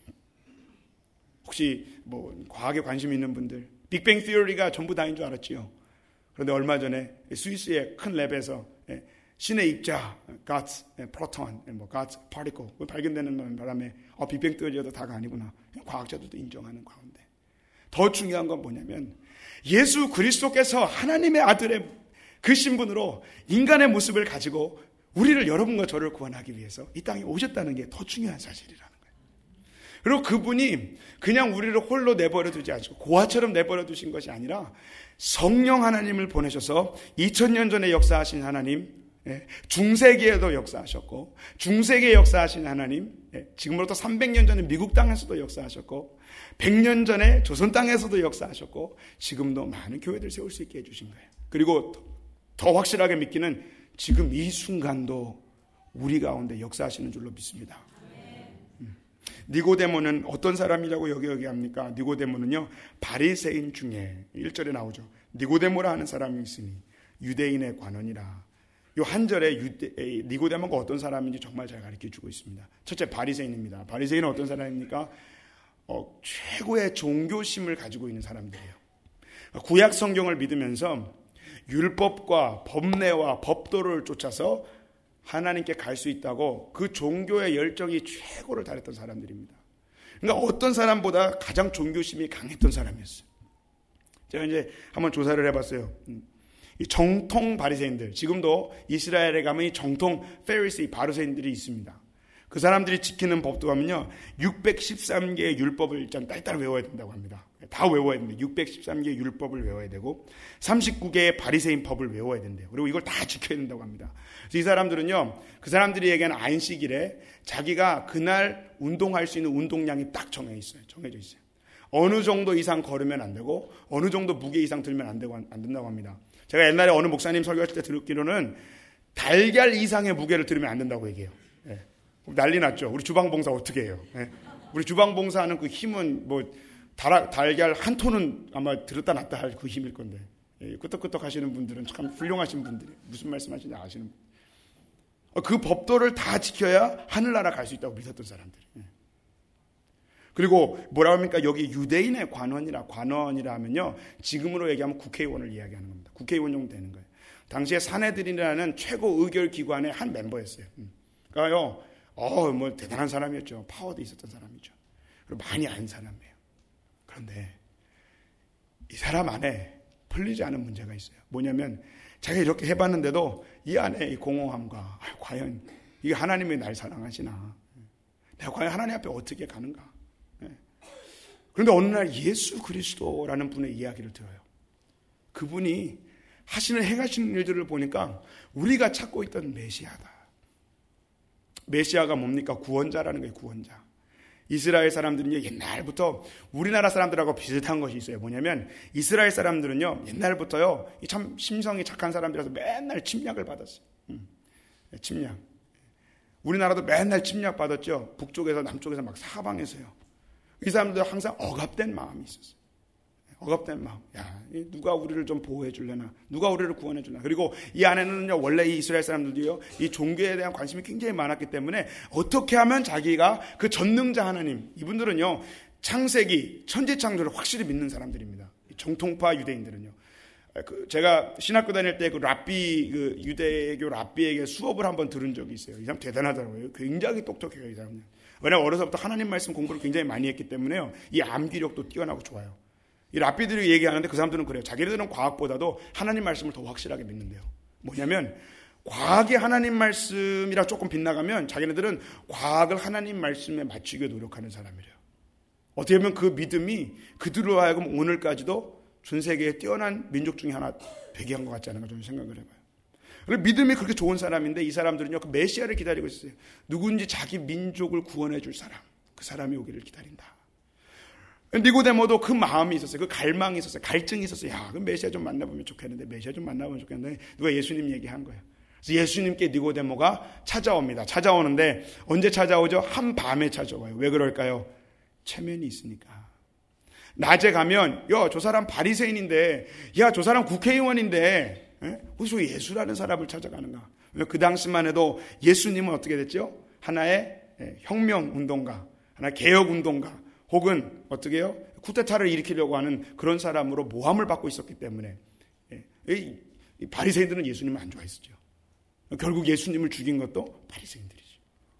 혹시 뭐 과학에 관심 있는 분들, 빅뱅 티어리가 전부 다인 줄 알았지요. 그런데 얼마 전에 스위스의 큰 랩에서 신의 입자, God's proton, 뭐 God's particle 발견되는 바람에 어, 빅뱅 티어리도 다가 아니구나. 과학자들도 인정하는 가운데 더 중요한 건 뭐냐면 예수 그리스도께서 하나님의 아들의 그 신분으로 인간의 모습을 가지고 우리를 여러분과 저를 구원하기 위해서 이 땅에 오셨다는 게 더 중요한 사실이라는 거예요. 그리고 그분이 그냥 우리를 홀로 내버려 두지 않고 고아처럼 내버려 두신 것이 아니라 성령 하나님을 보내셔서 이천 년 전에 역사하신 하나님, 중세기에도 역사하셨고 중세기에 역사하신 하나님, 지금으로부터 삼백 년 전에 미국 땅에서도 역사하셨고 백 년 전에 조선 땅에서도 역사하셨고 지금도 많은 교회들 세울 수 있게 해주신 거예요. 그리고 더 확실하게 믿기는 지금 이 순간도 우리 가운데 역사하시는 줄로 믿습니다. 음. 니고데모는 어떤 사람이라고 여기 여기합니까? 니고데모는요 바리새인 중에 일 절에 나오죠. 니고데모라 하는 사람이 있으니 유대인의 관원이라. 이 한 절에 유대, 니고데모가 어떤 사람인지 정말 잘 가르쳐주고 있습니다. 첫째 바리새인입니다. 바리새인은 어떤 사람입니까? 어, 최고의 종교심을 가지고 있는 사람들이에요. 구약 성경을 믿으면서 율법과 법례와 법도를 쫓아서 하나님께 갈 수 있다고 그 종교의 열정이 최고를 달했던 사람들입니다. 그러니까 어떤 사람보다 가장 종교심이 강했던 사람이었어요. 제가 이제 한번 조사를 해봤어요. 이 정통 바리새인들, 지금도 이스라엘에 가면 이 정통 페리시 바리새인들이 있습니다. 그 사람들이 지키는 법도 하면요 육백십삼 개의 율법을 일단 딸딸 외워야 된다고 합니다. 다 외워야 됩니다. 육백십삼 개의 율법을 외워야 되고 삼십구 개의 바리새인 법을 외워야 된대요. 그리고 이걸 다 지켜야 된다고 합니다. 그래서 이 사람들은요 그 사람들이 얘기하는 안식일에 자기가 그날 운동할 수 있는 운동량이 딱 정해 있어요. 정해져 있어요. 어느 정도 이상 걸으면 안 되고 어느 정도 무게 이상 들면 안 되고 안 된다고 합니다. 제가 옛날에 어느 목사님 설교할 때 듣기로는 달걀 이상의 무게를 들으면 안 된다고 얘기해요. 예. 난리 났죠. 우리 주방봉사 어떻게 해요? 예. 우리 주방봉사하는 그 힘은 뭐 달, 달걀 한 톤은 아마 들었다 놨다 할 그 힘일 건데, 예. 끄떡끄떡 하시는 분들은 참 훌륭하신 분들이 무슨 말씀하시는지 아시는 분. 그 법도를 다 지켜야 하늘나라 갈 수 있다고 믿었던 사람들. 예. 그리고 뭐라 합니까? 여기 유대인의 관원이라 관원이라 하면요 지금으로 얘기하면 국회의원을 이야기하는 겁니다. 국회의원 정도 되는 거예요. 당시에 사내들이라는 최고 의결 기관의 한 멤버였어요. 그러니까요 어, 뭐 대단한 사람이었죠. 파워도 있었던 사람이죠. 그리고 많이 아는 사람이에요. 그런데 이 사람 안에 풀리지 않은 문제가 있어요. 뭐냐면 자기가 이렇게 해봤는데도 이 안에 이 공허함과 아, 과연 이게 하나님이 날 사랑하시나? 내가 과연 하나님 앞에 어떻게 가는가? 그런데 어느 날 예수 그리스도라는 분의 이야기를 들어요. 그분이 하시는 행하시는 일들을 보니까 우리가 찾고 있던 메시아다. 메시아가 뭡니까? 구원자라는 거예요. 구원자. 이스라엘 사람들은요, 옛날부터 우리나라 사람들하고 비슷한 것이 있어요. 뭐냐면 이스라엘 사람들은요, 옛날부터요, 참 심성이 착한 사람들이라서 맨날 침략을 받았어요. 음, 침략. 우리나라도 맨날 침략 받았죠. 북쪽에서 남쪽에서 막 사방에서요. 이 사람들 항상 억압된 마음이 있었어요. 억압된 마음. 야, 누가 우리를 좀 보호해 줄래나? 누가 우리를 구원해 줄래나? 그리고 이 안에는요, 원래 이 이스라엘 사람들도요, 이 종교에 대한 관심이 굉장히 많았기 때문에 어떻게 하면 자기가 그 전능자 하나님, 이분들은요, 창세기, 천지창조를 확실히 믿는 사람들입니다. 정통파 유대인들은요. 그 제가 신학교 다닐 때 그 랍비, 그 유대교 랍비에게 수업을 한번 들은 적이 있어요. 이 사람 대단하더라고요. 굉장히 똑똑해요, 이 사람은. 왜냐하면 어려서부터 하나님 말씀 공부를 굉장히 많이 했기 때문에요. 이 암기력도 뛰어나고 좋아요. 이 랍비들이 얘기하는데 그 사람들은 그래요. 자기들은 과학보다도 하나님 말씀을 더 확실하게 믿는데요. 뭐냐면 과학이 하나님 말씀이라 조금 빗나가면 자기네들은 과학을 하나님 말씀에 맞추기 노력하는 사람이래요. 어떻게 보면 그 믿음이 그들로 하여금 오늘까지도 전 세계에 뛰어난 민족 중에 하나 되게 한 것 같지 않은가 저는 생각을 해봐요. 믿음이 그렇게 좋은 사람인데 이 사람들은요, 그 메시아를 기다리고 있어요. 누군지 자기 민족을 구원해 줄 사람, 그 사람이 오기를 기다린다. 니고데모도 그 마음이 있었어요. 그 갈망이 있었어요. 갈증이 있었어요. 야, 그 메시아 좀 만나보면 좋겠는데, 메시아 좀 만나보면 좋겠는데, 누가 예수님 얘기한 거예요. 그래서 예수님께 니고데모가 찾아옵니다. 찾아오는데, 언제 찾아오죠? 한밤에 찾아와요. 왜 그럴까요? 체면이 있으니까. 낮에 가면, 야, 저 사람 바리새인인데, 야, 저 사람 국회의원인데, 에? 어디서 예수라는 사람을 찾아가는가? 그 당시만 해도 예수님은 어떻게 됐죠? 하나의 혁명 운동가, 하나의 개혁 운동가, 혹은 어떻게 해요? 쿠데타를 일으키려고 하는 그런 사람으로 모함을 받고 있었기 때문에 이 바리새인들은 예수님을 안 좋아했었죠. 결국 예수님을 죽인 것도 바리새인들이죠.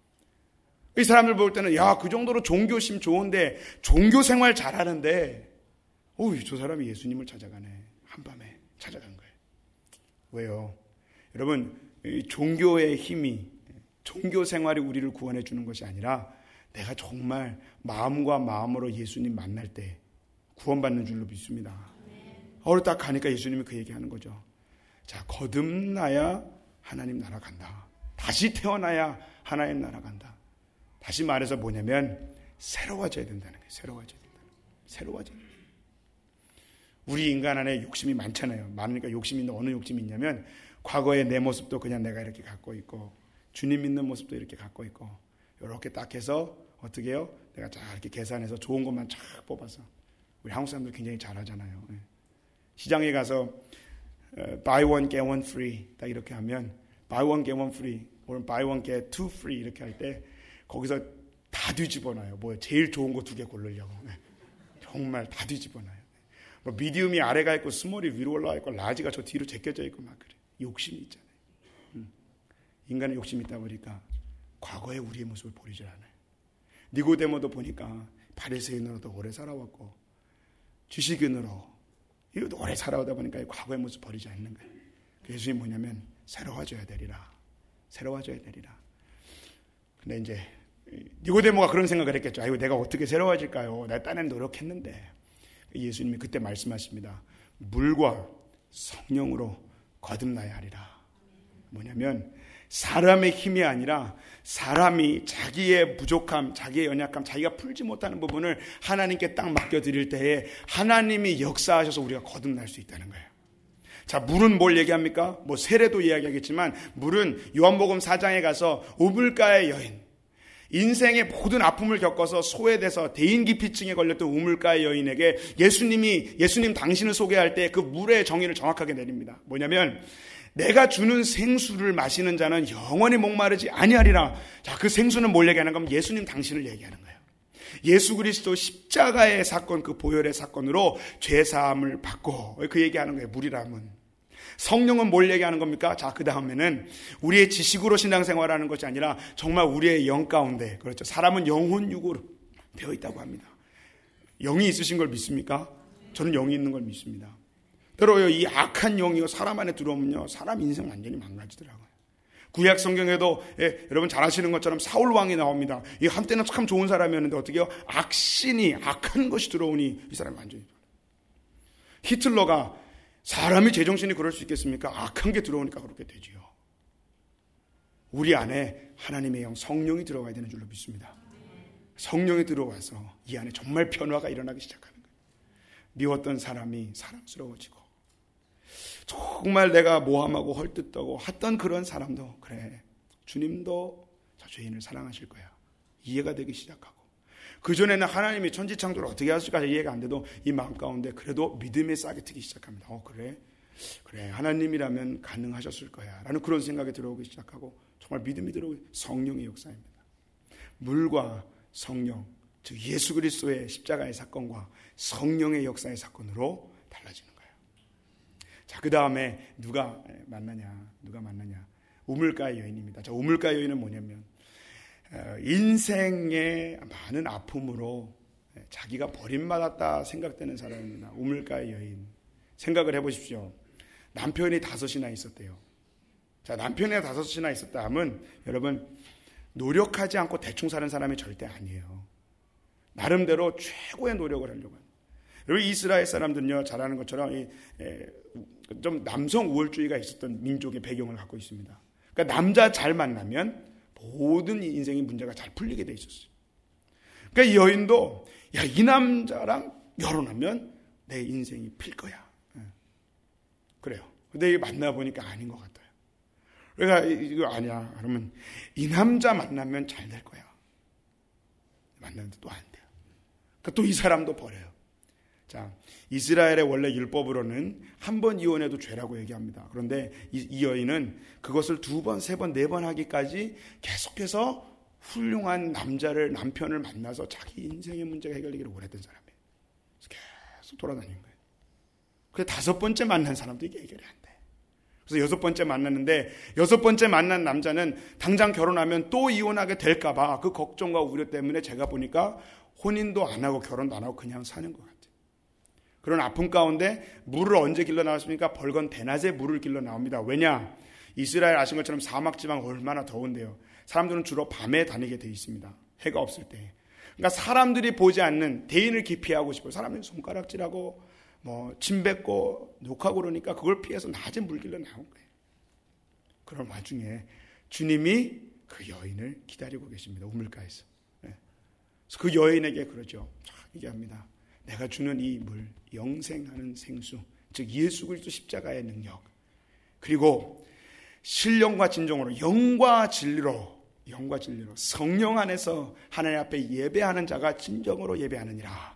이 사람들 볼 때는 야, 그 정도로 종교심 좋은데 종교 생활 잘하는데 어이, 저 사람이 예수님을 찾아가네. 한밤에 찾아간 거예요. 왜요? 여러분, 이 종교의 힘이, 종교 생활이 우리를 구원해 주는 것이 아니라 내가 정말 마음과 마음으로 예수님 만날 때 구원받는 줄로 믿습니다. 어느 딱 가니까 예수님이 그 얘기하는 거죠. 자, 거듭나야 하나님 나라 간다. 다시 태어나야 하나님 나라 간다. 다시 말해서 뭐냐면 새로워져야 된다는 거예요. 새로워져야 된다는 거예요. 새로워져야 된다. 우리 인간 안에 욕심이 많잖아요. 많으니까 욕심이 있는데 어느 욕심이 있냐면 과거의 내 모습도 그냥 내가 이렇게 갖고 있고 주님 믿는 모습도 이렇게 갖고 있고 이렇게 딱 해서 어떻게 해요? 내가 쫙 이렇게 계산해서 좋은 것만 쫙 뽑아서. 우리 한국 사람들 굉장히 잘하잖아요. 시장에 가서 buy one get one free 딱 이렇게 하면 buy one get one free 혹은 buy one get two free 이렇게 할 때 거기서 다 뒤집어놔요. 뭐 제일 좋은 거 두 개 고르려고. 정말 다 뒤집어놔요. 뭐 미디움이 아래가 있고 스몰이 위로 올라와 있고 라지가 저 뒤로 제껴져 있고 막 그래. 욕심이 있잖아요. 인간의 욕심이 있다 보니까 과거의 우리의 모습을 버리질 않아요. 니고데모도 보니까 바리새인으로도 오래 살아왔고 지식인으로 이것도 오래 살아오다 보니까 과거의 모습 버리지 않는 거예요. 예수님이 뭐냐면 새로워져야 되리라. 새로워져야 되리라. 근데 이제 니고데모가 그런 생각을 했겠죠. 아이고 내가 어떻게 새로워질까요? 내가 딴엔 노력했는데. 예수님이 그때 말씀하십니다. 물과 성령으로 거듭나야 하리라. 뭐냐면 사람의 힘이 아니라 사람이 자기의 부족함, 자기의 연약함, 자기가 풀지 못하는 부분을 하나님께 딱 맡겨드릴 때에 하나님이 역사하셔서 우리가 거듭날 수 있다는 거예요. 자, 물은 뭘 얘기합니까? 뭐 세례도 이야기하겠지만 물은 요한복음 사 장에 가서 우물가의 여인, 인생의 모든 아픔을 겪어서 소외돼서 대인기피증에 걸렸던 우물가의 여인에게 예수님이 예수님 당신을 소개할 때 그 물의 정의를 정확하게 내립니다. 뭐냐면 내가 주는 생수를 마시는 자는 영원히 목마르지 아니하리라. 자, 그 생수는 뭘 얘기하는 거면 예수님 당신을 얘기하는 거예요. 예수 그리스도 십자가의 사건, 그 보혈의 사건으로 죄사함을 받고 그 얘기하는 거예요. 물이라면. 성령은 뭘 얘기하는 겁니까? 자, 그 다음에는 우리의 지식으로 신앙생활하는 것이 아니라 정말 우리의 영 가운데, 그렇죠. 사람은 영혼 육으로 되어 있다고 합니다. 영이 있으신 걸 믿습니까? 저는 영이 있는 걸 믿습니다. 때로요, 이 악한 영이요 사람 안에 들어오면요 사람 인생 완전히 망가지더라고요. 구약 성경에도 예, 여러분 잘 아시는 것처럼 사울 왕이 나옵니다. 이 한때는 참 좋은 사람이었는데 어떻게요? 악신이 악한 것이 들어오니 이 사람이 완전히 히틀러가 사람이 제정신이 그럴 수 있겠습니까? 악한 게 들어오니까 그렇게 되지요. 우리 안에 하나님의 영 성령이 들어가야 되는 줄로 믿습니다. 성령이 들어와서 이 안에 정말 변화가 일어나기 시작하는 거예요. 미웠던 사람이 사랑스러워지고, 정말 내가 모함하고 헐뜯다고 했던 그런 사람도 그래, 주님도 저 죄인을 사랑하실 거야, 이해가 되기 시작하고, 그전에는 하나님이 천지창조를 어떻게 하실까 이해가 안 돼도 이 마음 가운데 그래도 믿음의 싹이 트기 시작합니다. 어 그래? 그래, 하나님이라면 가능하셨을 거야 라는 그런 생각이 들어오기 시작하고, 정말 믿음이 들어오기, 성령의 역사입니다. 물과 성령, 즉 예수 그리스도의 십자가의 사건과 성령의 역사의 사건으로 달라지는 거예요. 자, 그 다음에 누가 만나냐? 누가 만나냐? 우물가의 여인입니다. 자, 우물가의 여인은 뭐냐면 인생의 많은 아픔으로 자기가 버림받았다 생각되는 사람입니다. 우물가의 여인. 생각을 해보십시오. 남편이 다섯이나 있었대요. 자, 남편이 다섯이나 있었다 하면 여러분, 노력하지 않고 대충 사는 사람이 절대 아니에요. 나름대로 최고의 노력을 하려고 해요. 여러분, 이스라엘 사람들은요, 잘 아는 것처럼 이, 에, 좀 남성 우월주의가 있었던 민족의 배경을 갖고 있습니다. 그러니까 남자 잘 만나면 모든 인생의 문제가 잘 풀리게 돼 있었어요. 그러니까 이 여인도, 야, 이 남자랑 결혼하면 내 인생이 필 거야. 그래요. 근데 만나보니까 아닌 것 같아요. 그러니까 이거 아니야. 그러면 이 남자 만나면 잘 될 거야. 만나는데 또 안 돼요. 그러니까 또 이 사람도 버려요. 자, 이스라엘의 원래 율법으로는 한 번 이혼해도 죄라고 얘기합니다. 그런데 이, 이 여인은 그것을 두 번, 세 번, 네 번 하기까지 계속해서 훌륭한 남자를, 남편을 만나서 자기 인생의 문제가 해결되기를 원했던 사람이에요. 그래서 계속 돌아다니는 거예요. 그래서 다섯 번째 만난 사람도 이게 해결이 안 돼. 그래서 여섯 번째 만났는데, 여섯 번째 만난 남자는 당장 결혼하면 또 이혼하게 될까봐 그 걱정과 우려 때문에 제가 보니까 혼인도 안 하고 결혼도 안 하고 그냥 사는 것 같아요. 그런 아픔 가운데 물을 언제 길러 나왔습니까? 벌건 대낮에 물을 길러 나옵니다. 왜냐? 이스라엘 아신 것처럼 사막 지방 얼마나 더운데요. 사람들은 주로 밤에 다니게 돼 있습니다. 해가 없을 때. 그러니까 사람들이 보지 않는, 대인을 기피하고 싶어요. 사람들이 손가락질하고 뭐 침 뱉고 욕하고 그러니까 그걸 피해서 낮에 물 길러 나온 거예요. 그런 와중에 주님이 그 여인을 기다리고 계십니다. 우물가에서. 그래서 그 여인에게 그러죠. 얘기합니다. 내가 주는 이 물, 영생하는 생수, 즉 예수 그리스도 십자가의 능력, 그리고 신령과 진정으로, 영과 진리로, 영과 진리로 성령 안에서 하나님 앞에 예배하는 자가 진정으로 예배하느니라.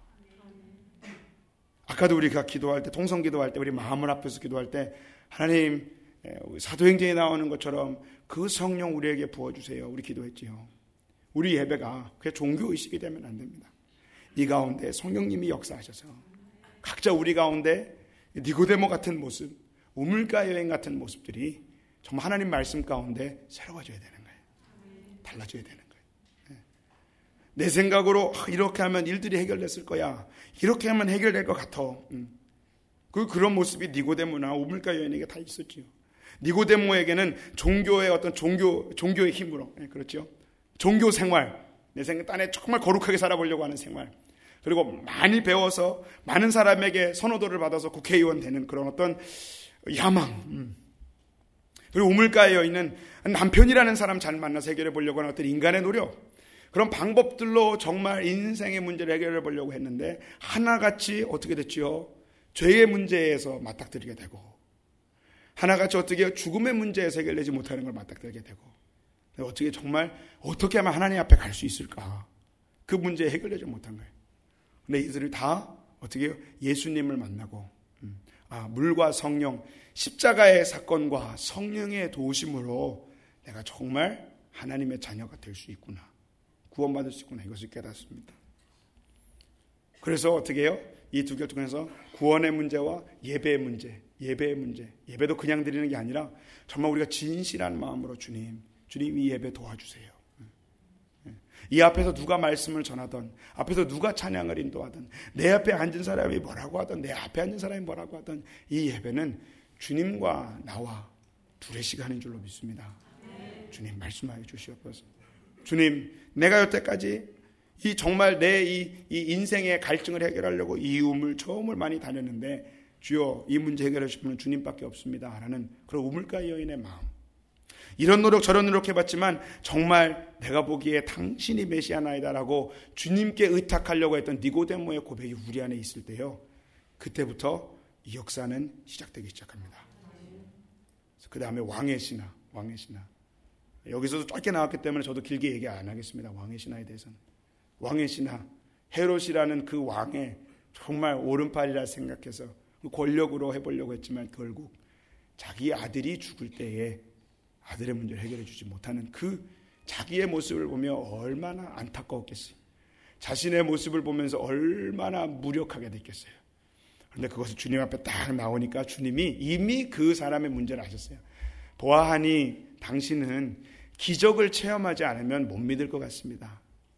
아까도 우리가 기도할 때, 통성 기도할 때, 우리 마음을 앞에서 기도할 때, 하나님, 사도행전에 나오는 것처럼 그 성령 우리에게 부어주세요. 우리 기도했지요. 우리 예배가 그게 종교의식이 되면 안 됩니다. 이 가운데 성령님이 역사하셔서 각자 우리 가운데 니고데모 같은 모습, 우물가 여행 같은 모습들이 정말 하나님 말씀 가운데 새로워져야 되는 거예요. 달라져야 되는 거예요. 내 생각으로 이렇게 하면 일들이 해결됐을 거야, 이렇게 하면 해결될 것 같아. 그 그런 모습이 니고데모나 우물가 여인에게 다 있었지요. 니고데모에게는 종교의 어떤 종교 종교의 힘으로, 그렇죠. 종교 생활, 내 생각 딴에 정말 거룩하게 살아보려고 하는 생활, 그리고 많이 배워서 많은 사람에게 선호도를 받아서 국회의원 되는 그런 어떤 야망, 그리고 우물가에 여인은 남편이라는 사람 잘 만나서 해결해 보려고 하는 어떤 인간의 노력, 그런 방법들로 정말 인생의 문제를 해결해 보려고 했는데 하나같이 어떻게 됐지요? 죄의 문제에서 맞닥뜨리게 되고, 하나같이 어떻게 죽음의 문제에서 해결되지 못하는 걸 맞닥뜨리게 되고, 어떻게 정말 어떻게 하면 하나님 앞에 갈 수 있을까? 그 문제에 해결되지 못한 거예요. 근데 이들이 다 어떻게 해요? 예수님을 만나고, 아, 물과 성령, 십자가의 사건과 성령의 도우심으로 내가 정말 하나님의 자녀가 될 수 있구나, 구원받을 수 있구나, 이것을 깨닫습니다. 그래서 어떻게 해요? 이 두 개를 통해서 구원의 문제와 예배의 문제, 예배의 문제, 예배도 그냥 드리는 게 아니라 정말 우리가 진실한 마음으로 주님, 주님 이 예배 도와주세요. 이 앞에서 누가 말씀을 전하던, 앞에서 누가 찬양을 인도하던, 내 앞에 앉은 사람이 뭐라고 하던, 내 앞에 앉은 사람이 뭐라고 하던, 이 예배는 주님과 나와 둘의 시간인 줄로 믿습니다. 주님 말씀하여 주시옵소서. 주님, 내가 여태까지 이 정말 내 이 이 인생의 갈증을 해결하려고 이 우물 저 우물 많이 다녔는데 주여 이 문제 해결해 주실 분은 주님밖에 없습니다 라는 그런 우물가 여인의 마음. 이런 노력 저런 노력 해봤지만 정말 내가 보기에 당신이 메시아나이다라고 주님께 의탁하려고 했던 니고데모의 고백이 우리 안에 있을 때요, 그때부터 이 역사는 시작되기 시작합니다. 그 다음에 왕의 신화, 왕의 신화. 여기서도 짧게 나왔기 때문에 저도 길게 얘기 안 하겠습니다. 왕의 신화에 대해서는. 왕의 신화, 헤롯이라는 그 왕의 정말 오른팔이라 생각해서 권력으로 해보려고 했지만 결국 자기 아들이 죽을 때에 아들의 문제를 해결해 주지 못하는 그 자기의 모습을 보며 얼마나 안타까웠겠어요. 자신의 모습을 보면서 얼마나 무력하게 됐겠어요. 그런데 그것을 주님 앞에 딱 나오니까 주님이 이미 그 사람의 문제를 아셨어요. 보아하니 당신은 기적을 체험하지 않으면 못 믿을 것 같습니다.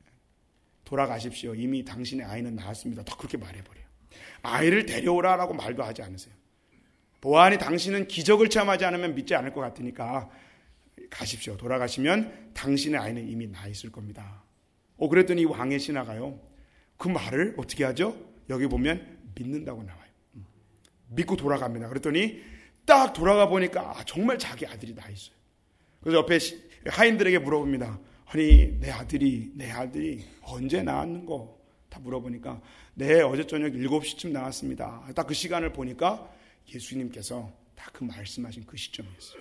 돌아가십시오. 이미 당신의 아이는 낳았습니다. 더 그렇게 말해버려요. 아이를 데려오라라고 말도 하지 않으세요. 보아하니 당신은 기적을 체험하지 않으면 믿지 않을 것 같으니까 가십시오. 돌아가시면 당신의 아이는 이미 나 있을 겁니다. 어, 그랬더니 왕의 신하가요, 그 말을 어떻게 하죠? 여기 보면 믿는다고 나와요. 믿고 돌아갑니다. 그랬더니 딱 돌아가 보니까 아, 정말 자기 아들이 나 있어요. 그래서 옆에 하인들에게 물어봅니다. 아니 내 아들이 내 아들이 언제 낳았는고? 다 물어보니까 네, 어제 저녁 일곱 시쯤 나왔습니다. 딱 그 시간을 보니까 예수님께서 다 그 말씀하신 그 시점이었어요.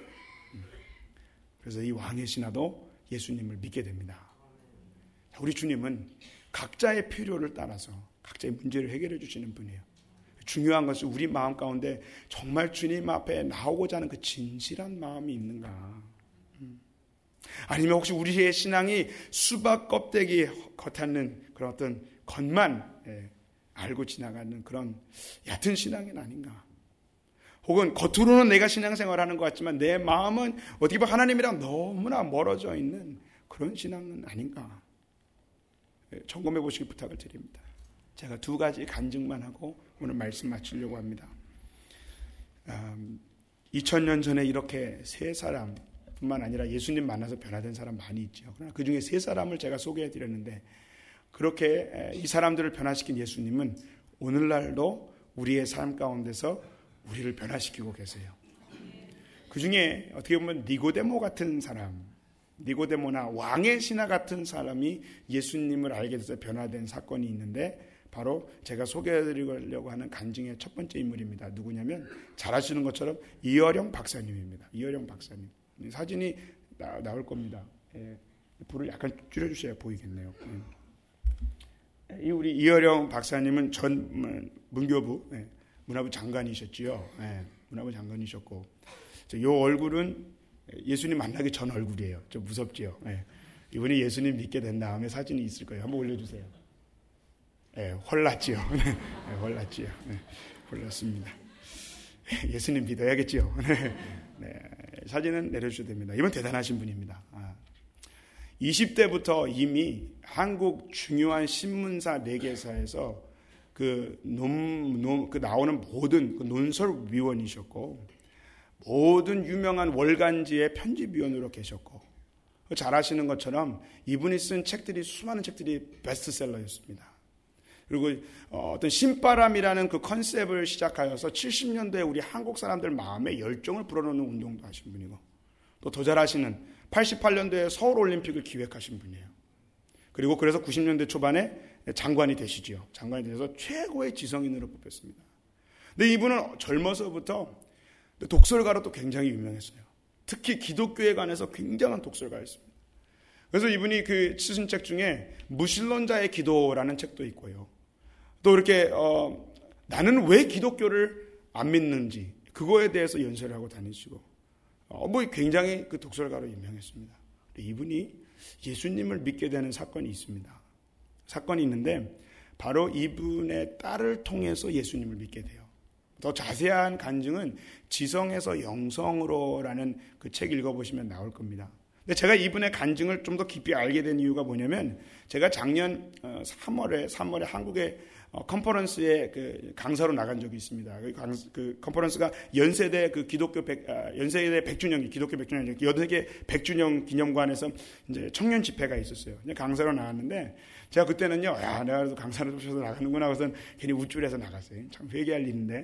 그래서 이 왕의 신하도 예수님을 믿게 됩니다. 우리 주님은 각자의 필요를 따라서 각자의 문제를 해결해 주시는 분이에요. 중요한 것은 우리 마음 가운데 정말 주님 앞에 나오고자 하는 그 진실한 마음이 있는가. 아니면 혹시 우리의 신앙이 수박 껍데기 겉핥는 그런 어떤 겉만 예, 알고 지나가는 그런 얕은 신앙은 아닌가. 혹은 겉으로는 내가 신앙생활하는 것 같지만 내 마음은 어떻게 보면 하나님이랑 너무나 멀어져 있는 그런 신앙은 아닌가. 점검해 보시기 부탁을 드립니다. 제가 두 가지 간증만 하고 오늘 말씀 마치려고 합니다. 음, 이천 년 전에 이렇게 세 사람뿐만 아니라 예수님 만나서 변화된 사람 많이 있죠. 그러나 그중에 세 사람을 제가 소개해 드렸는데 그렇게 이 사람들을 변화시킨 예수님은 오늘날도 우리의 삶 가운데서 우리를 변화시키고 계세요. 그 중에 어떻게 보면 니고데모 같은 사람, 니고데모나 왕의 신하 같은 사람이 예수님을 알게 돼서 변화된 사건이 있는데 바로 제가 소개해드리려고 하는 간증의 첫 번째 인물입니다. 누구냐면 잘 아시는 것처럼 이어령 박사님입니다. 이어령 박사님. 사진이 나, 나올 겁니다. 예, 불을 약간 줄여주셔야 보이겠네요. 예. 이 우리 이어령 박사님은 전 문교부 예, 문화부 장관이셨지요. 예, 문화부 장관이셨고 이 얼굴은 예수님 만나기 전 얼굴이에요. 좀 무섭지요. 예. 이분이 예수님 믿게 된 다음에 사진이 있을 거예요. 한번 올려주세요. 예, 홀랐지요. 예, 홀랐지요. 예, 홀랐습니다. 예수님 믿어야겠지요. 네, 네, 사진은 내려주셔도 됩니다. 이분 대단하신 분입니다. 아, 이십 대부터 이미 한국 중요한 신문사 네 개사에서 그, 논, 논, 그 나오는 모든 그 논설위원이셨고 모든 유명한 월간지의 편집위원으로 계셨고 잘 아시는 것처럼 이분이 쓴 책들이 수많은 책들이 베스트셀러였습니다. 그리고 어떤 신바람이라는 그 컨셉을 시작하여서 칠십 년대에 우리 한국 사람들 마음에 열정을 불어넣는 운동도 하신 분이고 또 더 잘 아시는 팔십팔 년도에 서울올림픽을 기획하신 분이에요. 그리고 그래서 구십 년대 초반에 장관이 되시지요. 장관이 되셔서 최고의 지성인으로 뽑혔습니다. 근데 이분은 젊어서부터 독설가로 또 굉장히 유명했어요. 특히 기독교에 관해서 굉장한 독설가였습니다. 그래서 이분이 그 쓰신 책 중에 무신론자의 기도라는 책도 있고요. 또 이렇게 어, 나는 왜 기독교를 안 믿는지 그거에 대해서 연설을 하고 다니시고 어, 뭐 굉장히 그 독설가로 유명했습니다. 이분이 예수님을 믿게 되는 사건이 있습니다. 사건이 있는데 바로 이분의 딸을 통해서 예수님을 믿게 돼요. 더 자세한 간증은 지성에서 영성으로라는 그 책 읽어보시면 나올 겁니다. 근데 제가 이분의 간증을 좀 더 깊이 알게 된 이유가 뭐냐면 제가 작년 삼월에 삼월에 한국의 컨퍼런스에 그 강사로 나간 적이 있습니다. 그, 강, 그 컨퍼런스가 연세대 그 기독교 백, 연세대 백 주년 기독교 백 주년 연세대 백 주년 기념관에서 이제 청년 집회가 있었어요. 강사로 나왔는데 제가 그때는요, 야 내가 그래도 강사로 오셔서 나가는구나. 그래서 괜히 우쭐해서 나갔어요. 참 회개할 일인데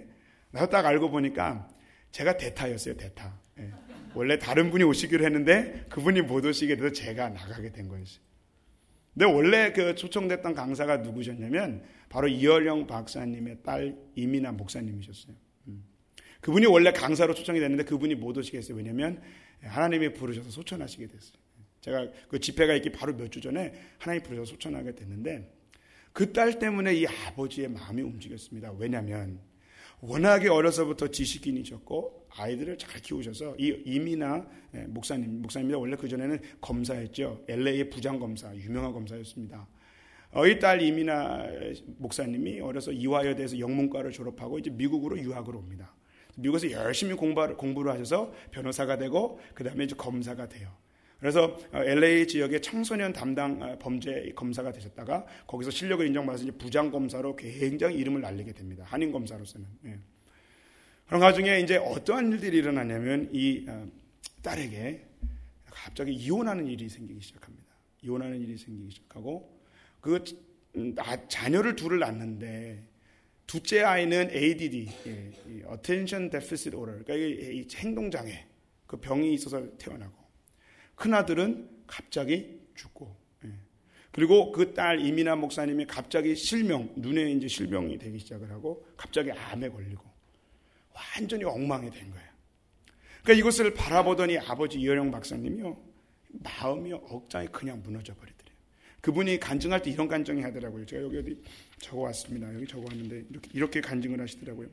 나도 딱 알고 보니까 제가 대타였어요. 대타. 예. 원래 다른 분이 오시기로 했는데 그분이 못 오시게 돼서 제가 나가게 된 거였어요. 근데 원래 그 초청됐던 강사가 누구셨냐면 바로 이어령 박사님의 딸 이민아 목사님이셨어요. 음. 그분이 원래 강사로 초청이 됐는데 그분이 못 오시겠어요. 왜냐하면 하나님이 부르셔서 소천하시게 됐어요. 제가 그 집회가 있기 바로 몇 주 전에 하나님 부르셔서 소천하게 됐는데 그 딸 때문에 이 아버지의 마음이 움직였습니다. 왜냐하면 워낙에 어려서부터 지식인이셨고 아이들을 잘 키우셔서 이 이민아 목사님, 목사님이 원래 그전에는 검사였죠. 엘에이의 부장검사, 유명한 검사였습니다. 어, 이 딸 이민아 목사님이 어려서 이화여대에서 영문과를 졸업하고 이제 미국으로 유학을 옵니다. 미국에서 열심히 공부를, 공부를 하셔서 변호사가 되고 그 다음에 이제 검사가 돼요. 그래서 엘에이 지역의 청소년 담당 범죄 검사가 되셨다가 거기서 실력을 인정받아서 이제 부장검사로 굉장히 이름을 날리게 됩니다. 한인 검사로서는. 예. 그런 와중에 이제 어떠한 일들이 일어나냐면 이 딸에게 갑자기 이혼하는 일이 생기기 시작합니다. 이혼하는 일이 생기기 시작하고 그 자녀를 둘을 낳는데 둘째 아이는 에이디디, 예, Attention Deficit Disorder, 그러니까 이 행동장애, 그 병이 있어서 태어나고 큰아들은 갑자기 죽고, 예. 그리고 그 딸 이민아 목사님이 갑자기 실명, 눈에 이제 실명이 되기 시작을 하고 갑자기 암에 걸리고 완전히 엉망이 된 거예요. 그러니까 이것을 바라보더니 아버지 이어령 박사님이요 마음이 억장이 그냥 무너져 버리더래요. 그분이 간증할 때 이런 간증이 하더라고요. 제가 여기 어디 적어왔습니다. 여기 적어왔는데 이렇게, 이렇게 간증을 하시더라고요.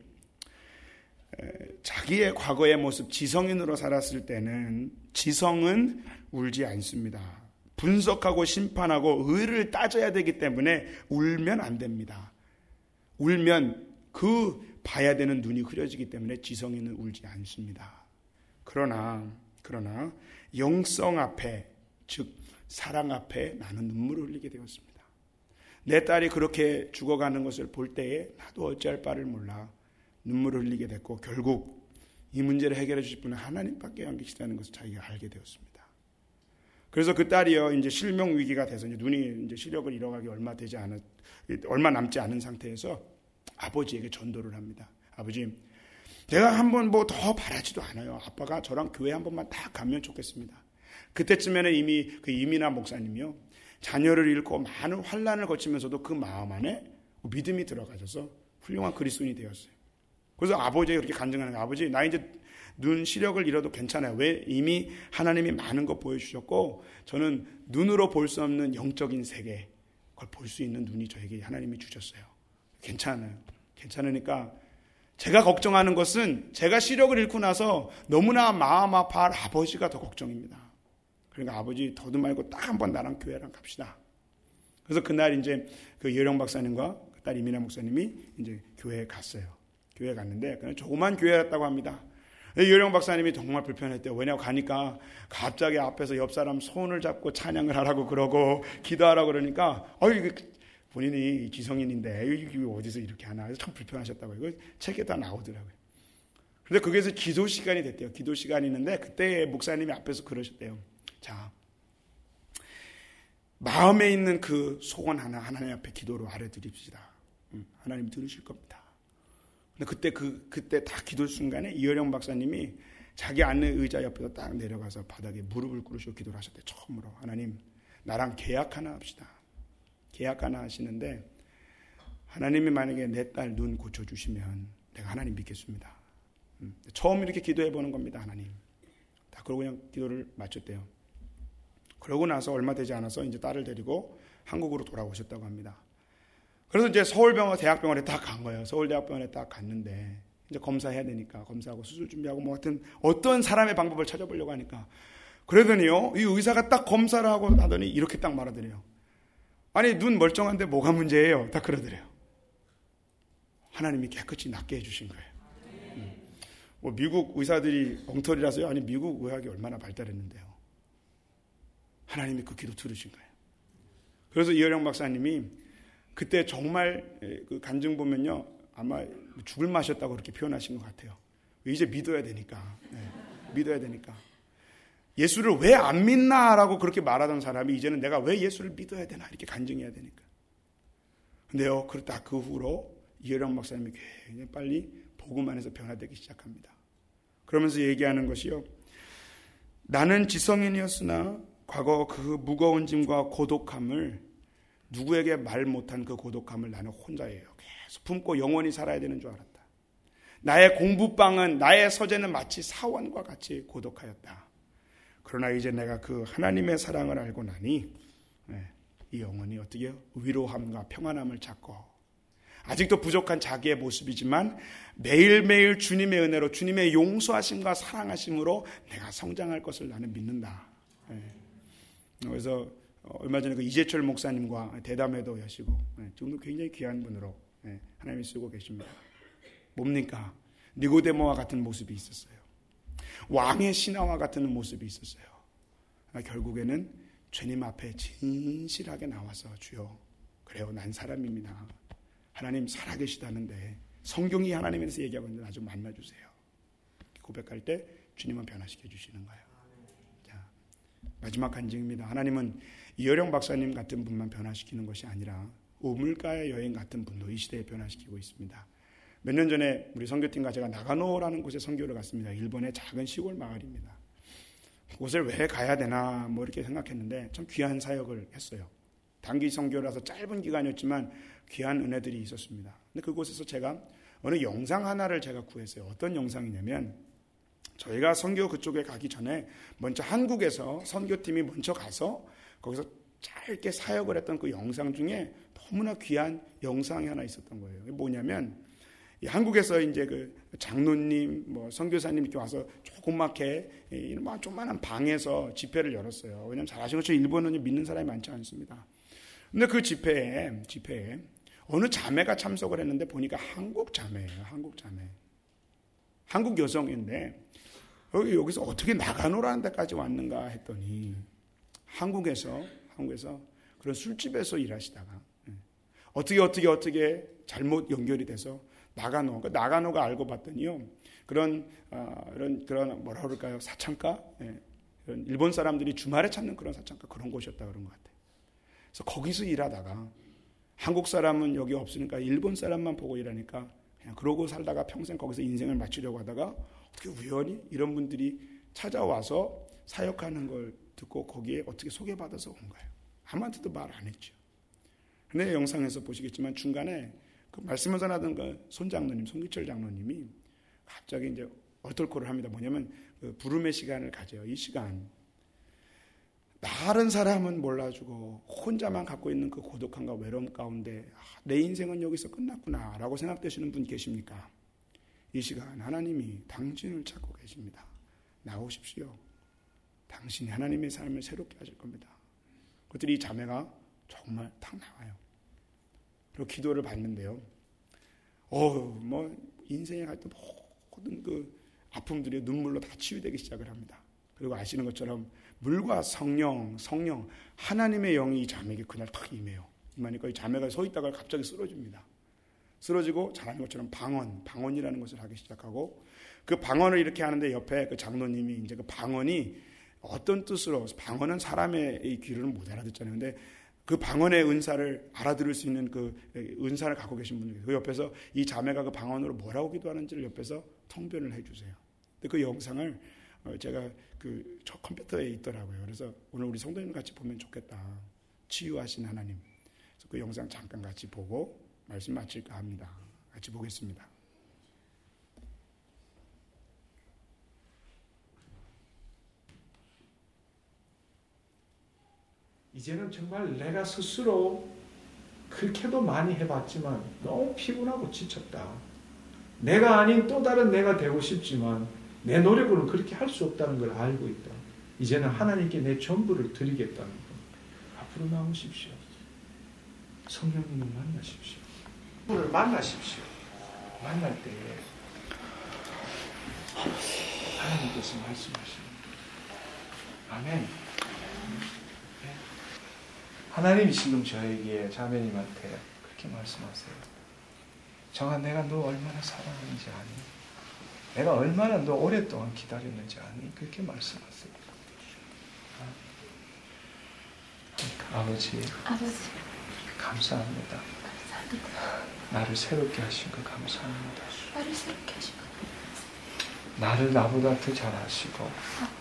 에, 자기의 과거의 모습, 지성인으로 살았을 때는 지성은 울지 않습니다. 분석하고 심판하고 의를 따져야 되기 때문에 울면 안 됩니다. 울면 그 봐야 되는 눈이 흐려지기 때문에 지성인은 울지 않습니다. 그러나 그러나 영성 앞에, 즉 사랑 앞에 나는 눈물을 흘리게 되었습니다. 내 딸이 그렇게 죽어가는 것을 볼 때에 나도 어찌할 바를 몰라 눈물을 흘리게 됐고 결국 이 문제를 해결해 주실 분은 하나님밖에 안 계시다는 것을 자기가 알게 되었습니다. 그래서 그 딸이요 이제 실명 위기가 돼서 이제 눈이 이제 시력을 잃어가기 얼마 되지 않은 얼마 남지 않은 상태에서 아버지에게 전도를 합니다. 아버지, 내가 한번 뭐 더 바라지도 않아요. 아빠가 저랑 교회 한 번만 딱 가면 좋겠습니다. 그때쯤에는 이미 그 이민아 목사님이요 자녀를 잃고 많은 환난을 거치면서도 그 마음 안에 믿음이 들어가셔서 훌륭한 그리스도인이 되었어요. 그래서 아버지가 그렇게 간증하는 거예요. 아버지, 나 이제 눈 시력을 잃어도 괜찮아요. 왜? 이미 하나님이 많은 것 보여주셨고 저는 눈으로 볼 수 없는 영적인 세계, 그걸 볼 수 있는 눈이 저에게 하나님이 주셨어요. 괜찮아요. 괜찮으니까 제가 걱정하는 것은 제가 시력을 잃고 나서 너무나 마음 아파할 아버지가 더 걱정입니다. 그러니까 아버지 더도 말고 딱 한 번 나랑 교회랑 갑시다. 그래서 그날 이제 그 이어령 박사님과 그 딸 이민아 목사님이 이제 교회에 갔어요. 교회에 갔는데 그냥 조그만 교회였다고 합니다. 이어령 박사님이 정말 불편했대요. 왜냐고 가니까 갑자기 앞에서 옆 사람 손을 잡고 찬양을 하라고 그러고 기도하라고 그러니까 어 이거 본인이 지성인인데 이거 어디서 이렇게 하나 해서 참 불편하셨다고 이거 책에 다 나오더라고요. 근데 거기에서 기도 시간이 됐대요. 기도 시간이 있는데 그때 목사님이 앞에서 그러셨대요. 자, 마음에 있는 그 소원 하나 하나님 앞에 기도로 아뢰드립시다. 음, 하나님 들으실 겁니다. 근데 그때 그 그때 딱 기도 순간에 이어령 박사님이 자기 앉는 의자 옆에서 딱 내려가서 바닥에 무릎을 꿇으시고 기도를 하셨대. 처음으로 하나님 나랑 계약 하나 합시다. 계약 하나 하시는데 하나님이 만약에 내 딸 눈 고쳐주시면 내가 하나님 믿겠습니다. 음, 처음 이렇게 기도해보는 겁니다. 하나님. 다 그러고 그냥 기도를 마쳤대요. 그러고 나서 얼마 되지 않아서 이제 딸을 데리고 한국으로 돌아오셨다고 합니다. 그래서 이제 서울병원, 대학병원에 딱 간 거예요. 서울대학병원에 딱 갔는데 이제 검사해야 되니까 검사하고 수술 준비하고 뭐 하여튼 어떤 사람의 방법을 찾아보려고 하니까 그러더니요 이 의사가 딱 검사를 하고 하더니 이렇게 딱 말하더래요. 아니 눈 멀쩡한데 뭐가 문제예요? 딱 그러더래요. 하나님이 깨끗이 낫게 해주신 거예요. 음. 뭐 미국 의사들이 엉터리라서요? 아니 미국 의학이 얼마나 발달했는데요. 하나님이 그 기도 들으신 거예요. 그래서 이어령 박사님이 그때 정말 그 간증 보면요 아마 죽을 맛이었다고 그렇게 표현하신 것 같아요. 이제 믿어야 되니까 네. 믿어야 되니까 예수를 왜 안 믿나라고 그렇게 말하던 사람이 이제는 내가 왜 예수를 믿어야 되나 이렇게 간증해야 되니까. 근데요, 그렇다 그 후로 이혜령 박사님이 굉장히 빨리 복음 안에서 변화되기 시작합니다. 그러면서 얘기하는 것이요, 나는 지성인이었으나 과거 그 무거운 짐과 고독함을, 누구에게 말 못한 그 고독함을 나는 혼자예요. 계속 품고 영원히 살아야 되는 줄 알았다. 나의 공부방은, 나의 서재는 마치 사원과 같이 고독하였다. 그러나 이제 내가 그 하나님의 사랑을 알고 나니 이 영혼이 어떻게 위로함과 평안함을 찾고, 아직도 부족한 자기의 모습이지만 매일매일 주님의 은혜로, 주님의 용서하심과 사랑하심으로 내가 성장할 것을 나는 믿는다. 그래서 얼마 전에 그 이재철 목사님과 대담회도 여시고, 지금도 굉장히 귀한 분으로 하나님이 쓰고 계십니다. 뭡니까? 니고데모와 같은 모습이 있었어요. 왕의 신하와 같은 모습이 있었어요. 결국에는 주님 앞에 진실하게 나와서, 주여, 그래요, 난 사람입니다. 하나님 살아계시다는데 성경이 하나님에 대해서 얘기하고 있는데 나 좀 만나주세요. 고백할 때 주님은 변화시켜 주시는 거예요. 자, 마지막 간증입니다. 하나님은 이혜령 박사님 같은 분만 변화시키는 것이 아니라 우물가의 여인 같은 분도 이 시대에 변화시키고 있습니다. 몇 년 전에 우리 선교팀과 제가 나가노라는 곳에 선교를 갔습니다. 일본의 작은 시골 마을입니다. 그곳을 왜 가야 되나 뭐 이렇게 생각했는데 참 귀한 사역을 했어요. 단기 선교라서 짧은 기간이었지만 귀한 은혜들이 있었습니다. 근데 그곳에서 제가 어느 영상 하나를 제가 구했어요. 어떤 영상이냐면, 저희가 선교 그쪽에 가기 전에 먼저 한국에서 선교팀이 먼저 가서 거기서 짧게 사역을 했던 그 영상 중에 너무나 귀한 영상이 하나 있었던 거예요. 이게 뭐냐면, 이 한국에서 이제 그 장로님, 뭐 선교사님 이렇게 와서 조그맣게 이런 조그만한 방에서 집회를 열었어요. 왜냐면 잘 아시는 것처럼 일본은 믿는 사람이 많지 않습니다. 근데 그 집회에, 집회에 어느 자매가 참석을 했는데 보니까 한국 자매예요. 한국 자매. 한국 여성인데 여기, 여기서 어떻게 나가노라는 데까지 왔는가 했더니 한국에서, 한국에서 그런 술집에서 일하시다가 어떻게 어떻게 어떻게 잘못 연결이 돼서 나가노, 나가노가 알고 봤더니요, 그런, 어, 이런, 그런, 뭐라 그럴까요? 사창가? 예. 이런 일본 사람들이 주말에 찾는 그런 사창가, 그런 곳이었다 그런 것 같아요. 그래서 거기서 일하다가 한국 사람은 여기 없으니까 일본 사람만 보고 일하니까 그냥 그러고 살다가 평생 거기서 인생을 마치려고 하다가 어떻게 우연히 이런 분들이 찾아와서 사역하는 걸 듣고 거기에 어떻게 소개받아서 온 거예요. 아무한테도 말 안 했죠. 근데 영상에서 보시겠지만 중간에 그 말씀을 전하던 그 손장로님, 손기철 장로님이 갑자기 이제 얼떨콜을 합니다. 뭐냐면 그 부름의 시간을 가져요. 이 시간. 다른 사람은 몰라주고 혼자만 갖고 있는 그 고독함과 외로움 가운데 아, 내 인생은 여기서 끝났구나 라고 생각되시는 분 계십니까? 이 시간 하나님이 당신을 찾고 계십니다. 나오십시오. 당신이 하나님의 삶을 새롭게 하실 겁니다. 그것들이 이 자매가 정말 탁 나와요. 그리고 기도를 받는데요. 어, 뭐 인생에 갔던 모든 그 아픔들이 눈물로 다 치유되기 시작을 합니다. 그리고 아시는 것처럼 물과 성령, 성령, 하나님의 영이 이 자매에게 그날 탁 임해요. 임하니까 이 자매가 서 있다가 갑자기 쓰러집니다. 쓰러지고 잘하는 것처럼 방언, 방언이라는 것을 하기 시작하고 그 방언을 이렇게 하는데 옆에 그 장로님이 이제 그 방언이 어떤 뜻으로, 방언은 사람의 귀로는 못 알아듣잖아요. 근데 그 방언의 은사를 알아들을 수 있는 그 은사를 갖고 계신 분이 계세요. 그 옆에서 이 자매가 그 방언으로 뭐라고 기도하는지를 옆에서 통변을 해주세요. 근데 그 영상을 제가 그 저 컴퓨터에 있더라고요. 그래서 오늘 우리 성도님 같이 보면 좋겠다. 치유하신 하나님. 그래서 그 영상 잠깐 같이 보고 말씀 마칠까 합니다. 같이 보겠습니다. 이제는 정말 내가 스스로 그렇게도 많이 해봤지만 너무 피곤하고 지쳤다. 내가 아닌 또 다른 내가 되고 싶지만 내 노력으로는 그렇게 할 수 없다는 걸 알고 있다. 이제는 하나님께 내 전부를 드리겠다는 것. 앞으로 나오십시오. 성령님을 만나십시오. 그분을 만나십시오. 만날 때에 하나님께서 말씀하십니다. 아멘. 하나님이 지금 저에게, 자매님한테 그렇게 말씀하세요. 정아, 내가 너 얼마나 사랑하는지 아니? 내가 얼마나 너 오랫동안 기다렸는지 아니? 그렇게 말씀하세요. 아버지, 아버지, 감사합니다. 감사합니다. 나를 새롭게 하신 거 감사합니다. 나를 새롭게 하신 거 나를 나보다 더 잘 아시고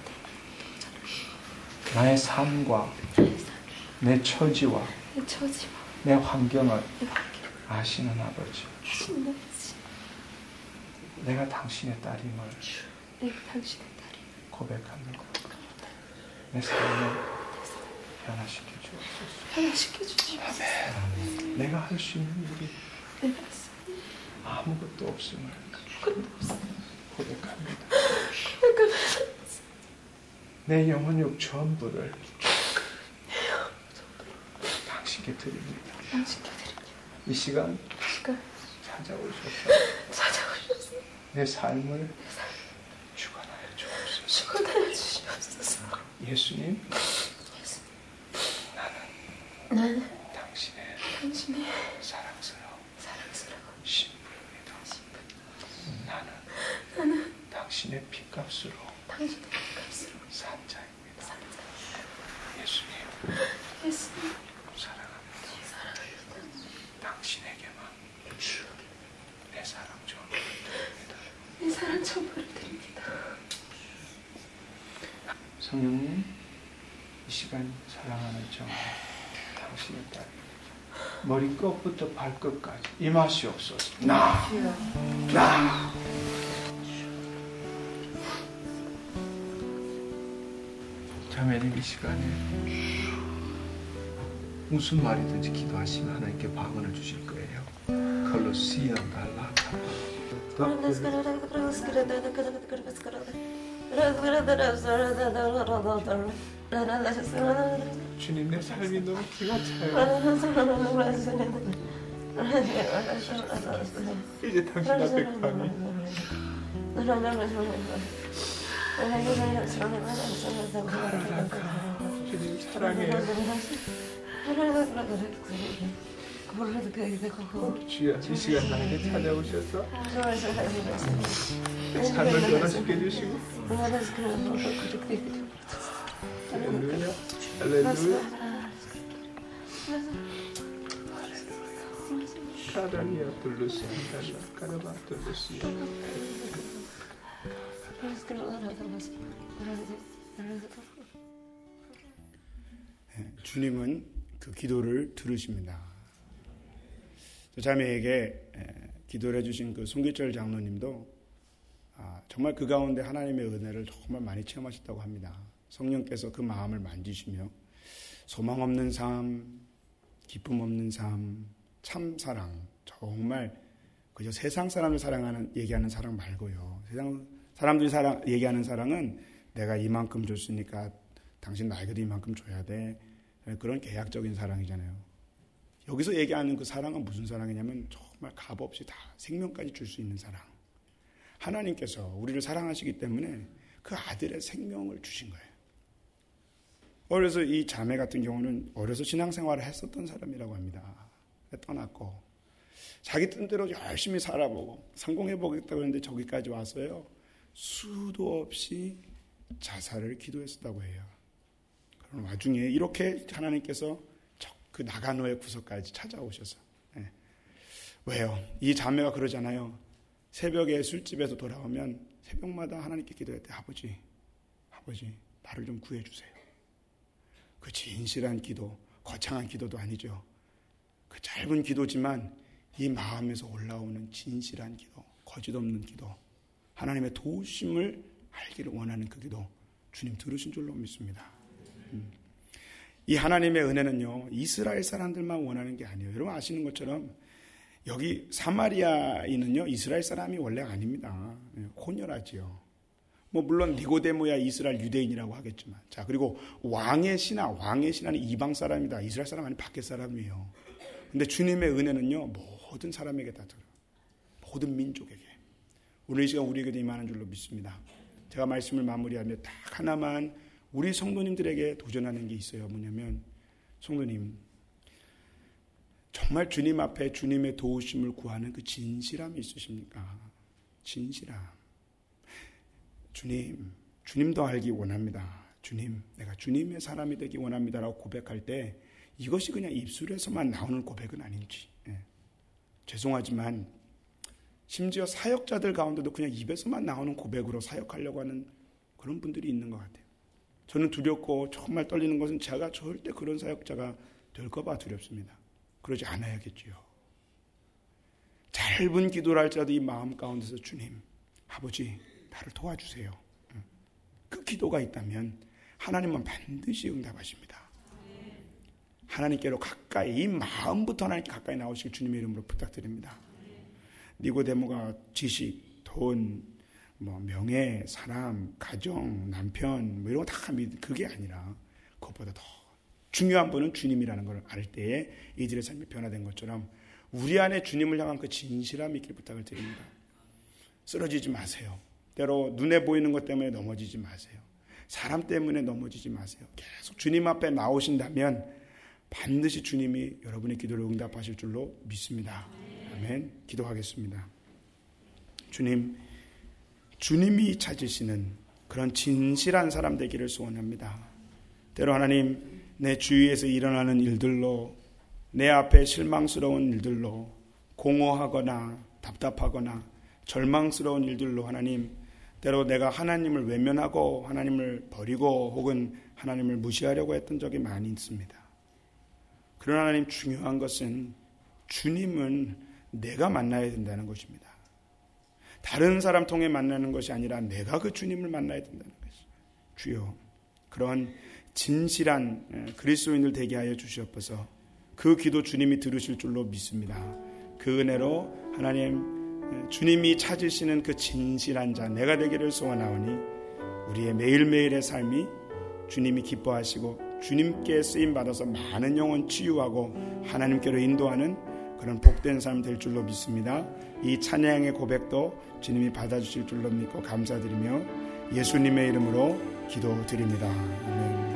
나의 삶과 내 처지와 내 처지와 내 환경을 내 환경 아시는 아버지. 아시는 아버지. 내가 당신의 딸임을 내가 당신의 딸이 고백합니다. 내 삶을 변화시켜 주옵소서. 변화시켜 주시옵소서. 아멘. 내가 할 수 있는 일이 내가 할 수 있는 아무것도 없음을 아무것도 없어. 고백합니다. 고백합니다. 내 영혼육 전부를 당신께 드립니다. 당신께 드립니다. 이 시간 이 시간 찾아오셔서 찾아오셔서 내 삶을 주관하여 주옵소서. 주관하여 주시옵소서. 예수님, 예수님, 나는 나는 당신의 당신의 사랑스러운 사랑스러운 신부입니다. 신부. 나는 나는 당신의 핏값으로 당신의 값으로 산 자입니다. 산 자. 예수님, 예수님, 사랑합니다. 사랑합니다. 당신에게만 내 사랑 전부를 드립니다. 내 사랑 전부를 드립니다. 성령님, 이 시간 사랑하는 정 당신의 딸 머리끝부터 발끝까지 임하시옵소서. 나, 나. 자매님, 이 시간에 무슨 말이든지 기도하시면 하나님께 방언을 주실 거예요. 컬로시안 달라카. 주님, 내 삶이 너무 기가 차요. 이제 당신 앞에 감히 주님 사랑해요. 주여, 이 시간 나에게 찾아오셔서 내 삶을 변화시켜 주시고 할렐루야, 할렐루야. 카라니아 블루시아 카라바 블루시아. 주님은 그 기도를 들으십니다. 자매에게 기도를 해주신 그 송기철 장로님도 정말 그 가운데 하나님의 은혜를 정말 많이 체험하셨다고 합니다. 성령께서 그 마음을 만지시며 소망 없는 삶, 기쁨 없는 삶, 참 사랑, 정말 그저 세상 사람을 사랑하는 얘기하는 사랑 말고요. 세상 사람들이 사랑 얘기하는 사랑은 내가 이만큼 줬으니까 당신 나에게도 이만큼 줘야 돼. 그런 계약적인 사랑이잖아요. 여기서 얘기하는 그 사랑은 무슨 사랑이냐면 정말 값없이 다 생명까지 줄 수 있는 사랑. 하나님께서 우리를 사랑하시기 때문에 그 아들의 생명을 주신 거예요. 어려서 이 자매 같은 경우는 어려서 신앙생활을 했었던 사람이라고 합니다. 떠났고 자기 뜻대로 열심히 살아보고 성공해보겠다고 했는데 저기까지 왔어요. 수도 없이 자살을 기도했었다고 해요. 그런 와중에 이렇게 하나님께서 그 나가노의 구석까지 찾아오셔서. 네. 왜요? 이 자매가 그러잖아요. 새벽에 술집에서 돌아오면 새벽마다 하나님께 기도할 때 아버지, 아버지 나를 좀 구해주세요. 그 진실한 기도, 거창한 기도도 아니죠. 그 짧은 기도지만 이 마음에서 올라오는 진실한 기도, 거짓 없는 기도, 하나님의 도우심을 알기를 원하는 그 기도 주님 들으신 줄로 믿습니다. 음. 이 하나님의 은혜는요, 이스라엘 사람들만 원하는 게 아니에요. 여러분 아시는 것처럼 여기 사마리아인은요, 이스라엘 사람이 원래 아닙니다. 혼혈하지요. 뭐 물론 니고데모야 이스라엘 유대인이라고 하겠지만, 자 그리고 왕의 신하, 왕의 신하는 이방 사람이다. 이스라엘 사람 아니 밖의 사람이에요. 근데 주님의 은혜는요, 모든 사람에게 다 들어요. 모든 민족에게. 오늘 이 시간 우리에게도 임하는 줄로 믿습니다. 제가 말씀을 마무리하며 딱 하나만 우리 성도님들에게 도전하는 게 있어요. 뭐냐면, 성도님, 정말 주님 앞에 주님의 도우심을 구하는 그 진실함이 있으십니까? 진실함. 주님, 주님도 알기 원합니다. 주님, 내가 주님의 사람이 되기 원합니다라고 고백할 때 이것이 그냥 입술에서만 나오는 고백은 아닌지. 예. 죄송하지만 심지어 사역자들 가운데도 그냥 입에서만 나오는 고백으로 사역하려고 하는 그런 분들이 있는 것 같아요. 저는 두렵고 정말 떨리는 것은 제가 절대 그런 사역자가 될까 봐 두렵습니다. 그러지 않아야겠지요. 짧은 기도를 할지라도 이 마음 가운데서 주님, 아버지 나를 도와주세요. 그 기도가 있다면 하나님은 반드시 응답하십니다. 하나님께로 가까이, 이 마음부터 하나님께 가까이 나오시길 주님의 이름으로 부탁드립니다. 니고데모가 지식, 돈, 뭐 명예, 사람, 가정, 남편 뭐 이런 거 다 믿, 그게 아니라 그것보다 더 중요한 분은 주님이라는 걸 알 때에 이들의 삶이 변화된 것처럼 우리 안에 주님을 향한 그 진실함이 있길 부탁을 드립니다. 쓰러지지 마세요. 때로 눈에 보이는 것 때문에 넘어지지 마세요. 사람 때문에 넘어지지 마세요. 계속 주님 앞에 나오신다면 반드시 주님이 여러분의 기도를 응답하실 줄로 믿습니다. 아멘. 기도하겠습니다. 주님, 주님이 찾으시는 그런 진실한 사람 되기를 소원합니다. 때로 하나님, 내 주위에서 일어나는 일들로, 내 앞에 실망스러운 일들로, 공허하거나 답답하거나 절망스러운 일들로 하나님, 때로 내가 하나님을 외면하고 하나님을 버리고 혹은 하나님을 무시하려고 했던 적이 많이 있습니다. 그러나 하나님, 중요한 것은 주님은 내가 만나야 된다는 것입니다. 다른 사람 통해 만나는 것이 아니라 내가 그 주님을 만나야 된다는 것이죠. 주여, 그런 진실한 그리스도인들 되게 하여 주시옵소서. 그 기도 주님이 들으실 줄로 믿습니다. 그 은혜로 하나님, 주님이 찾으시는 그 진실한 자 내가 되기를 소원하오니 우리의 매일매일의 삶이 주님이 기뻐하시고 주님께 쓰임받아서 많은 영혼 치유하고 하나님께로 인도하는 그런 복된 삶 될 줄로 믿습니다. 이 찬양의 고백도 주님이 받아주실 줄로 믿고 감사드리며 예수님의 이름으로 기도드립니다. 아멘.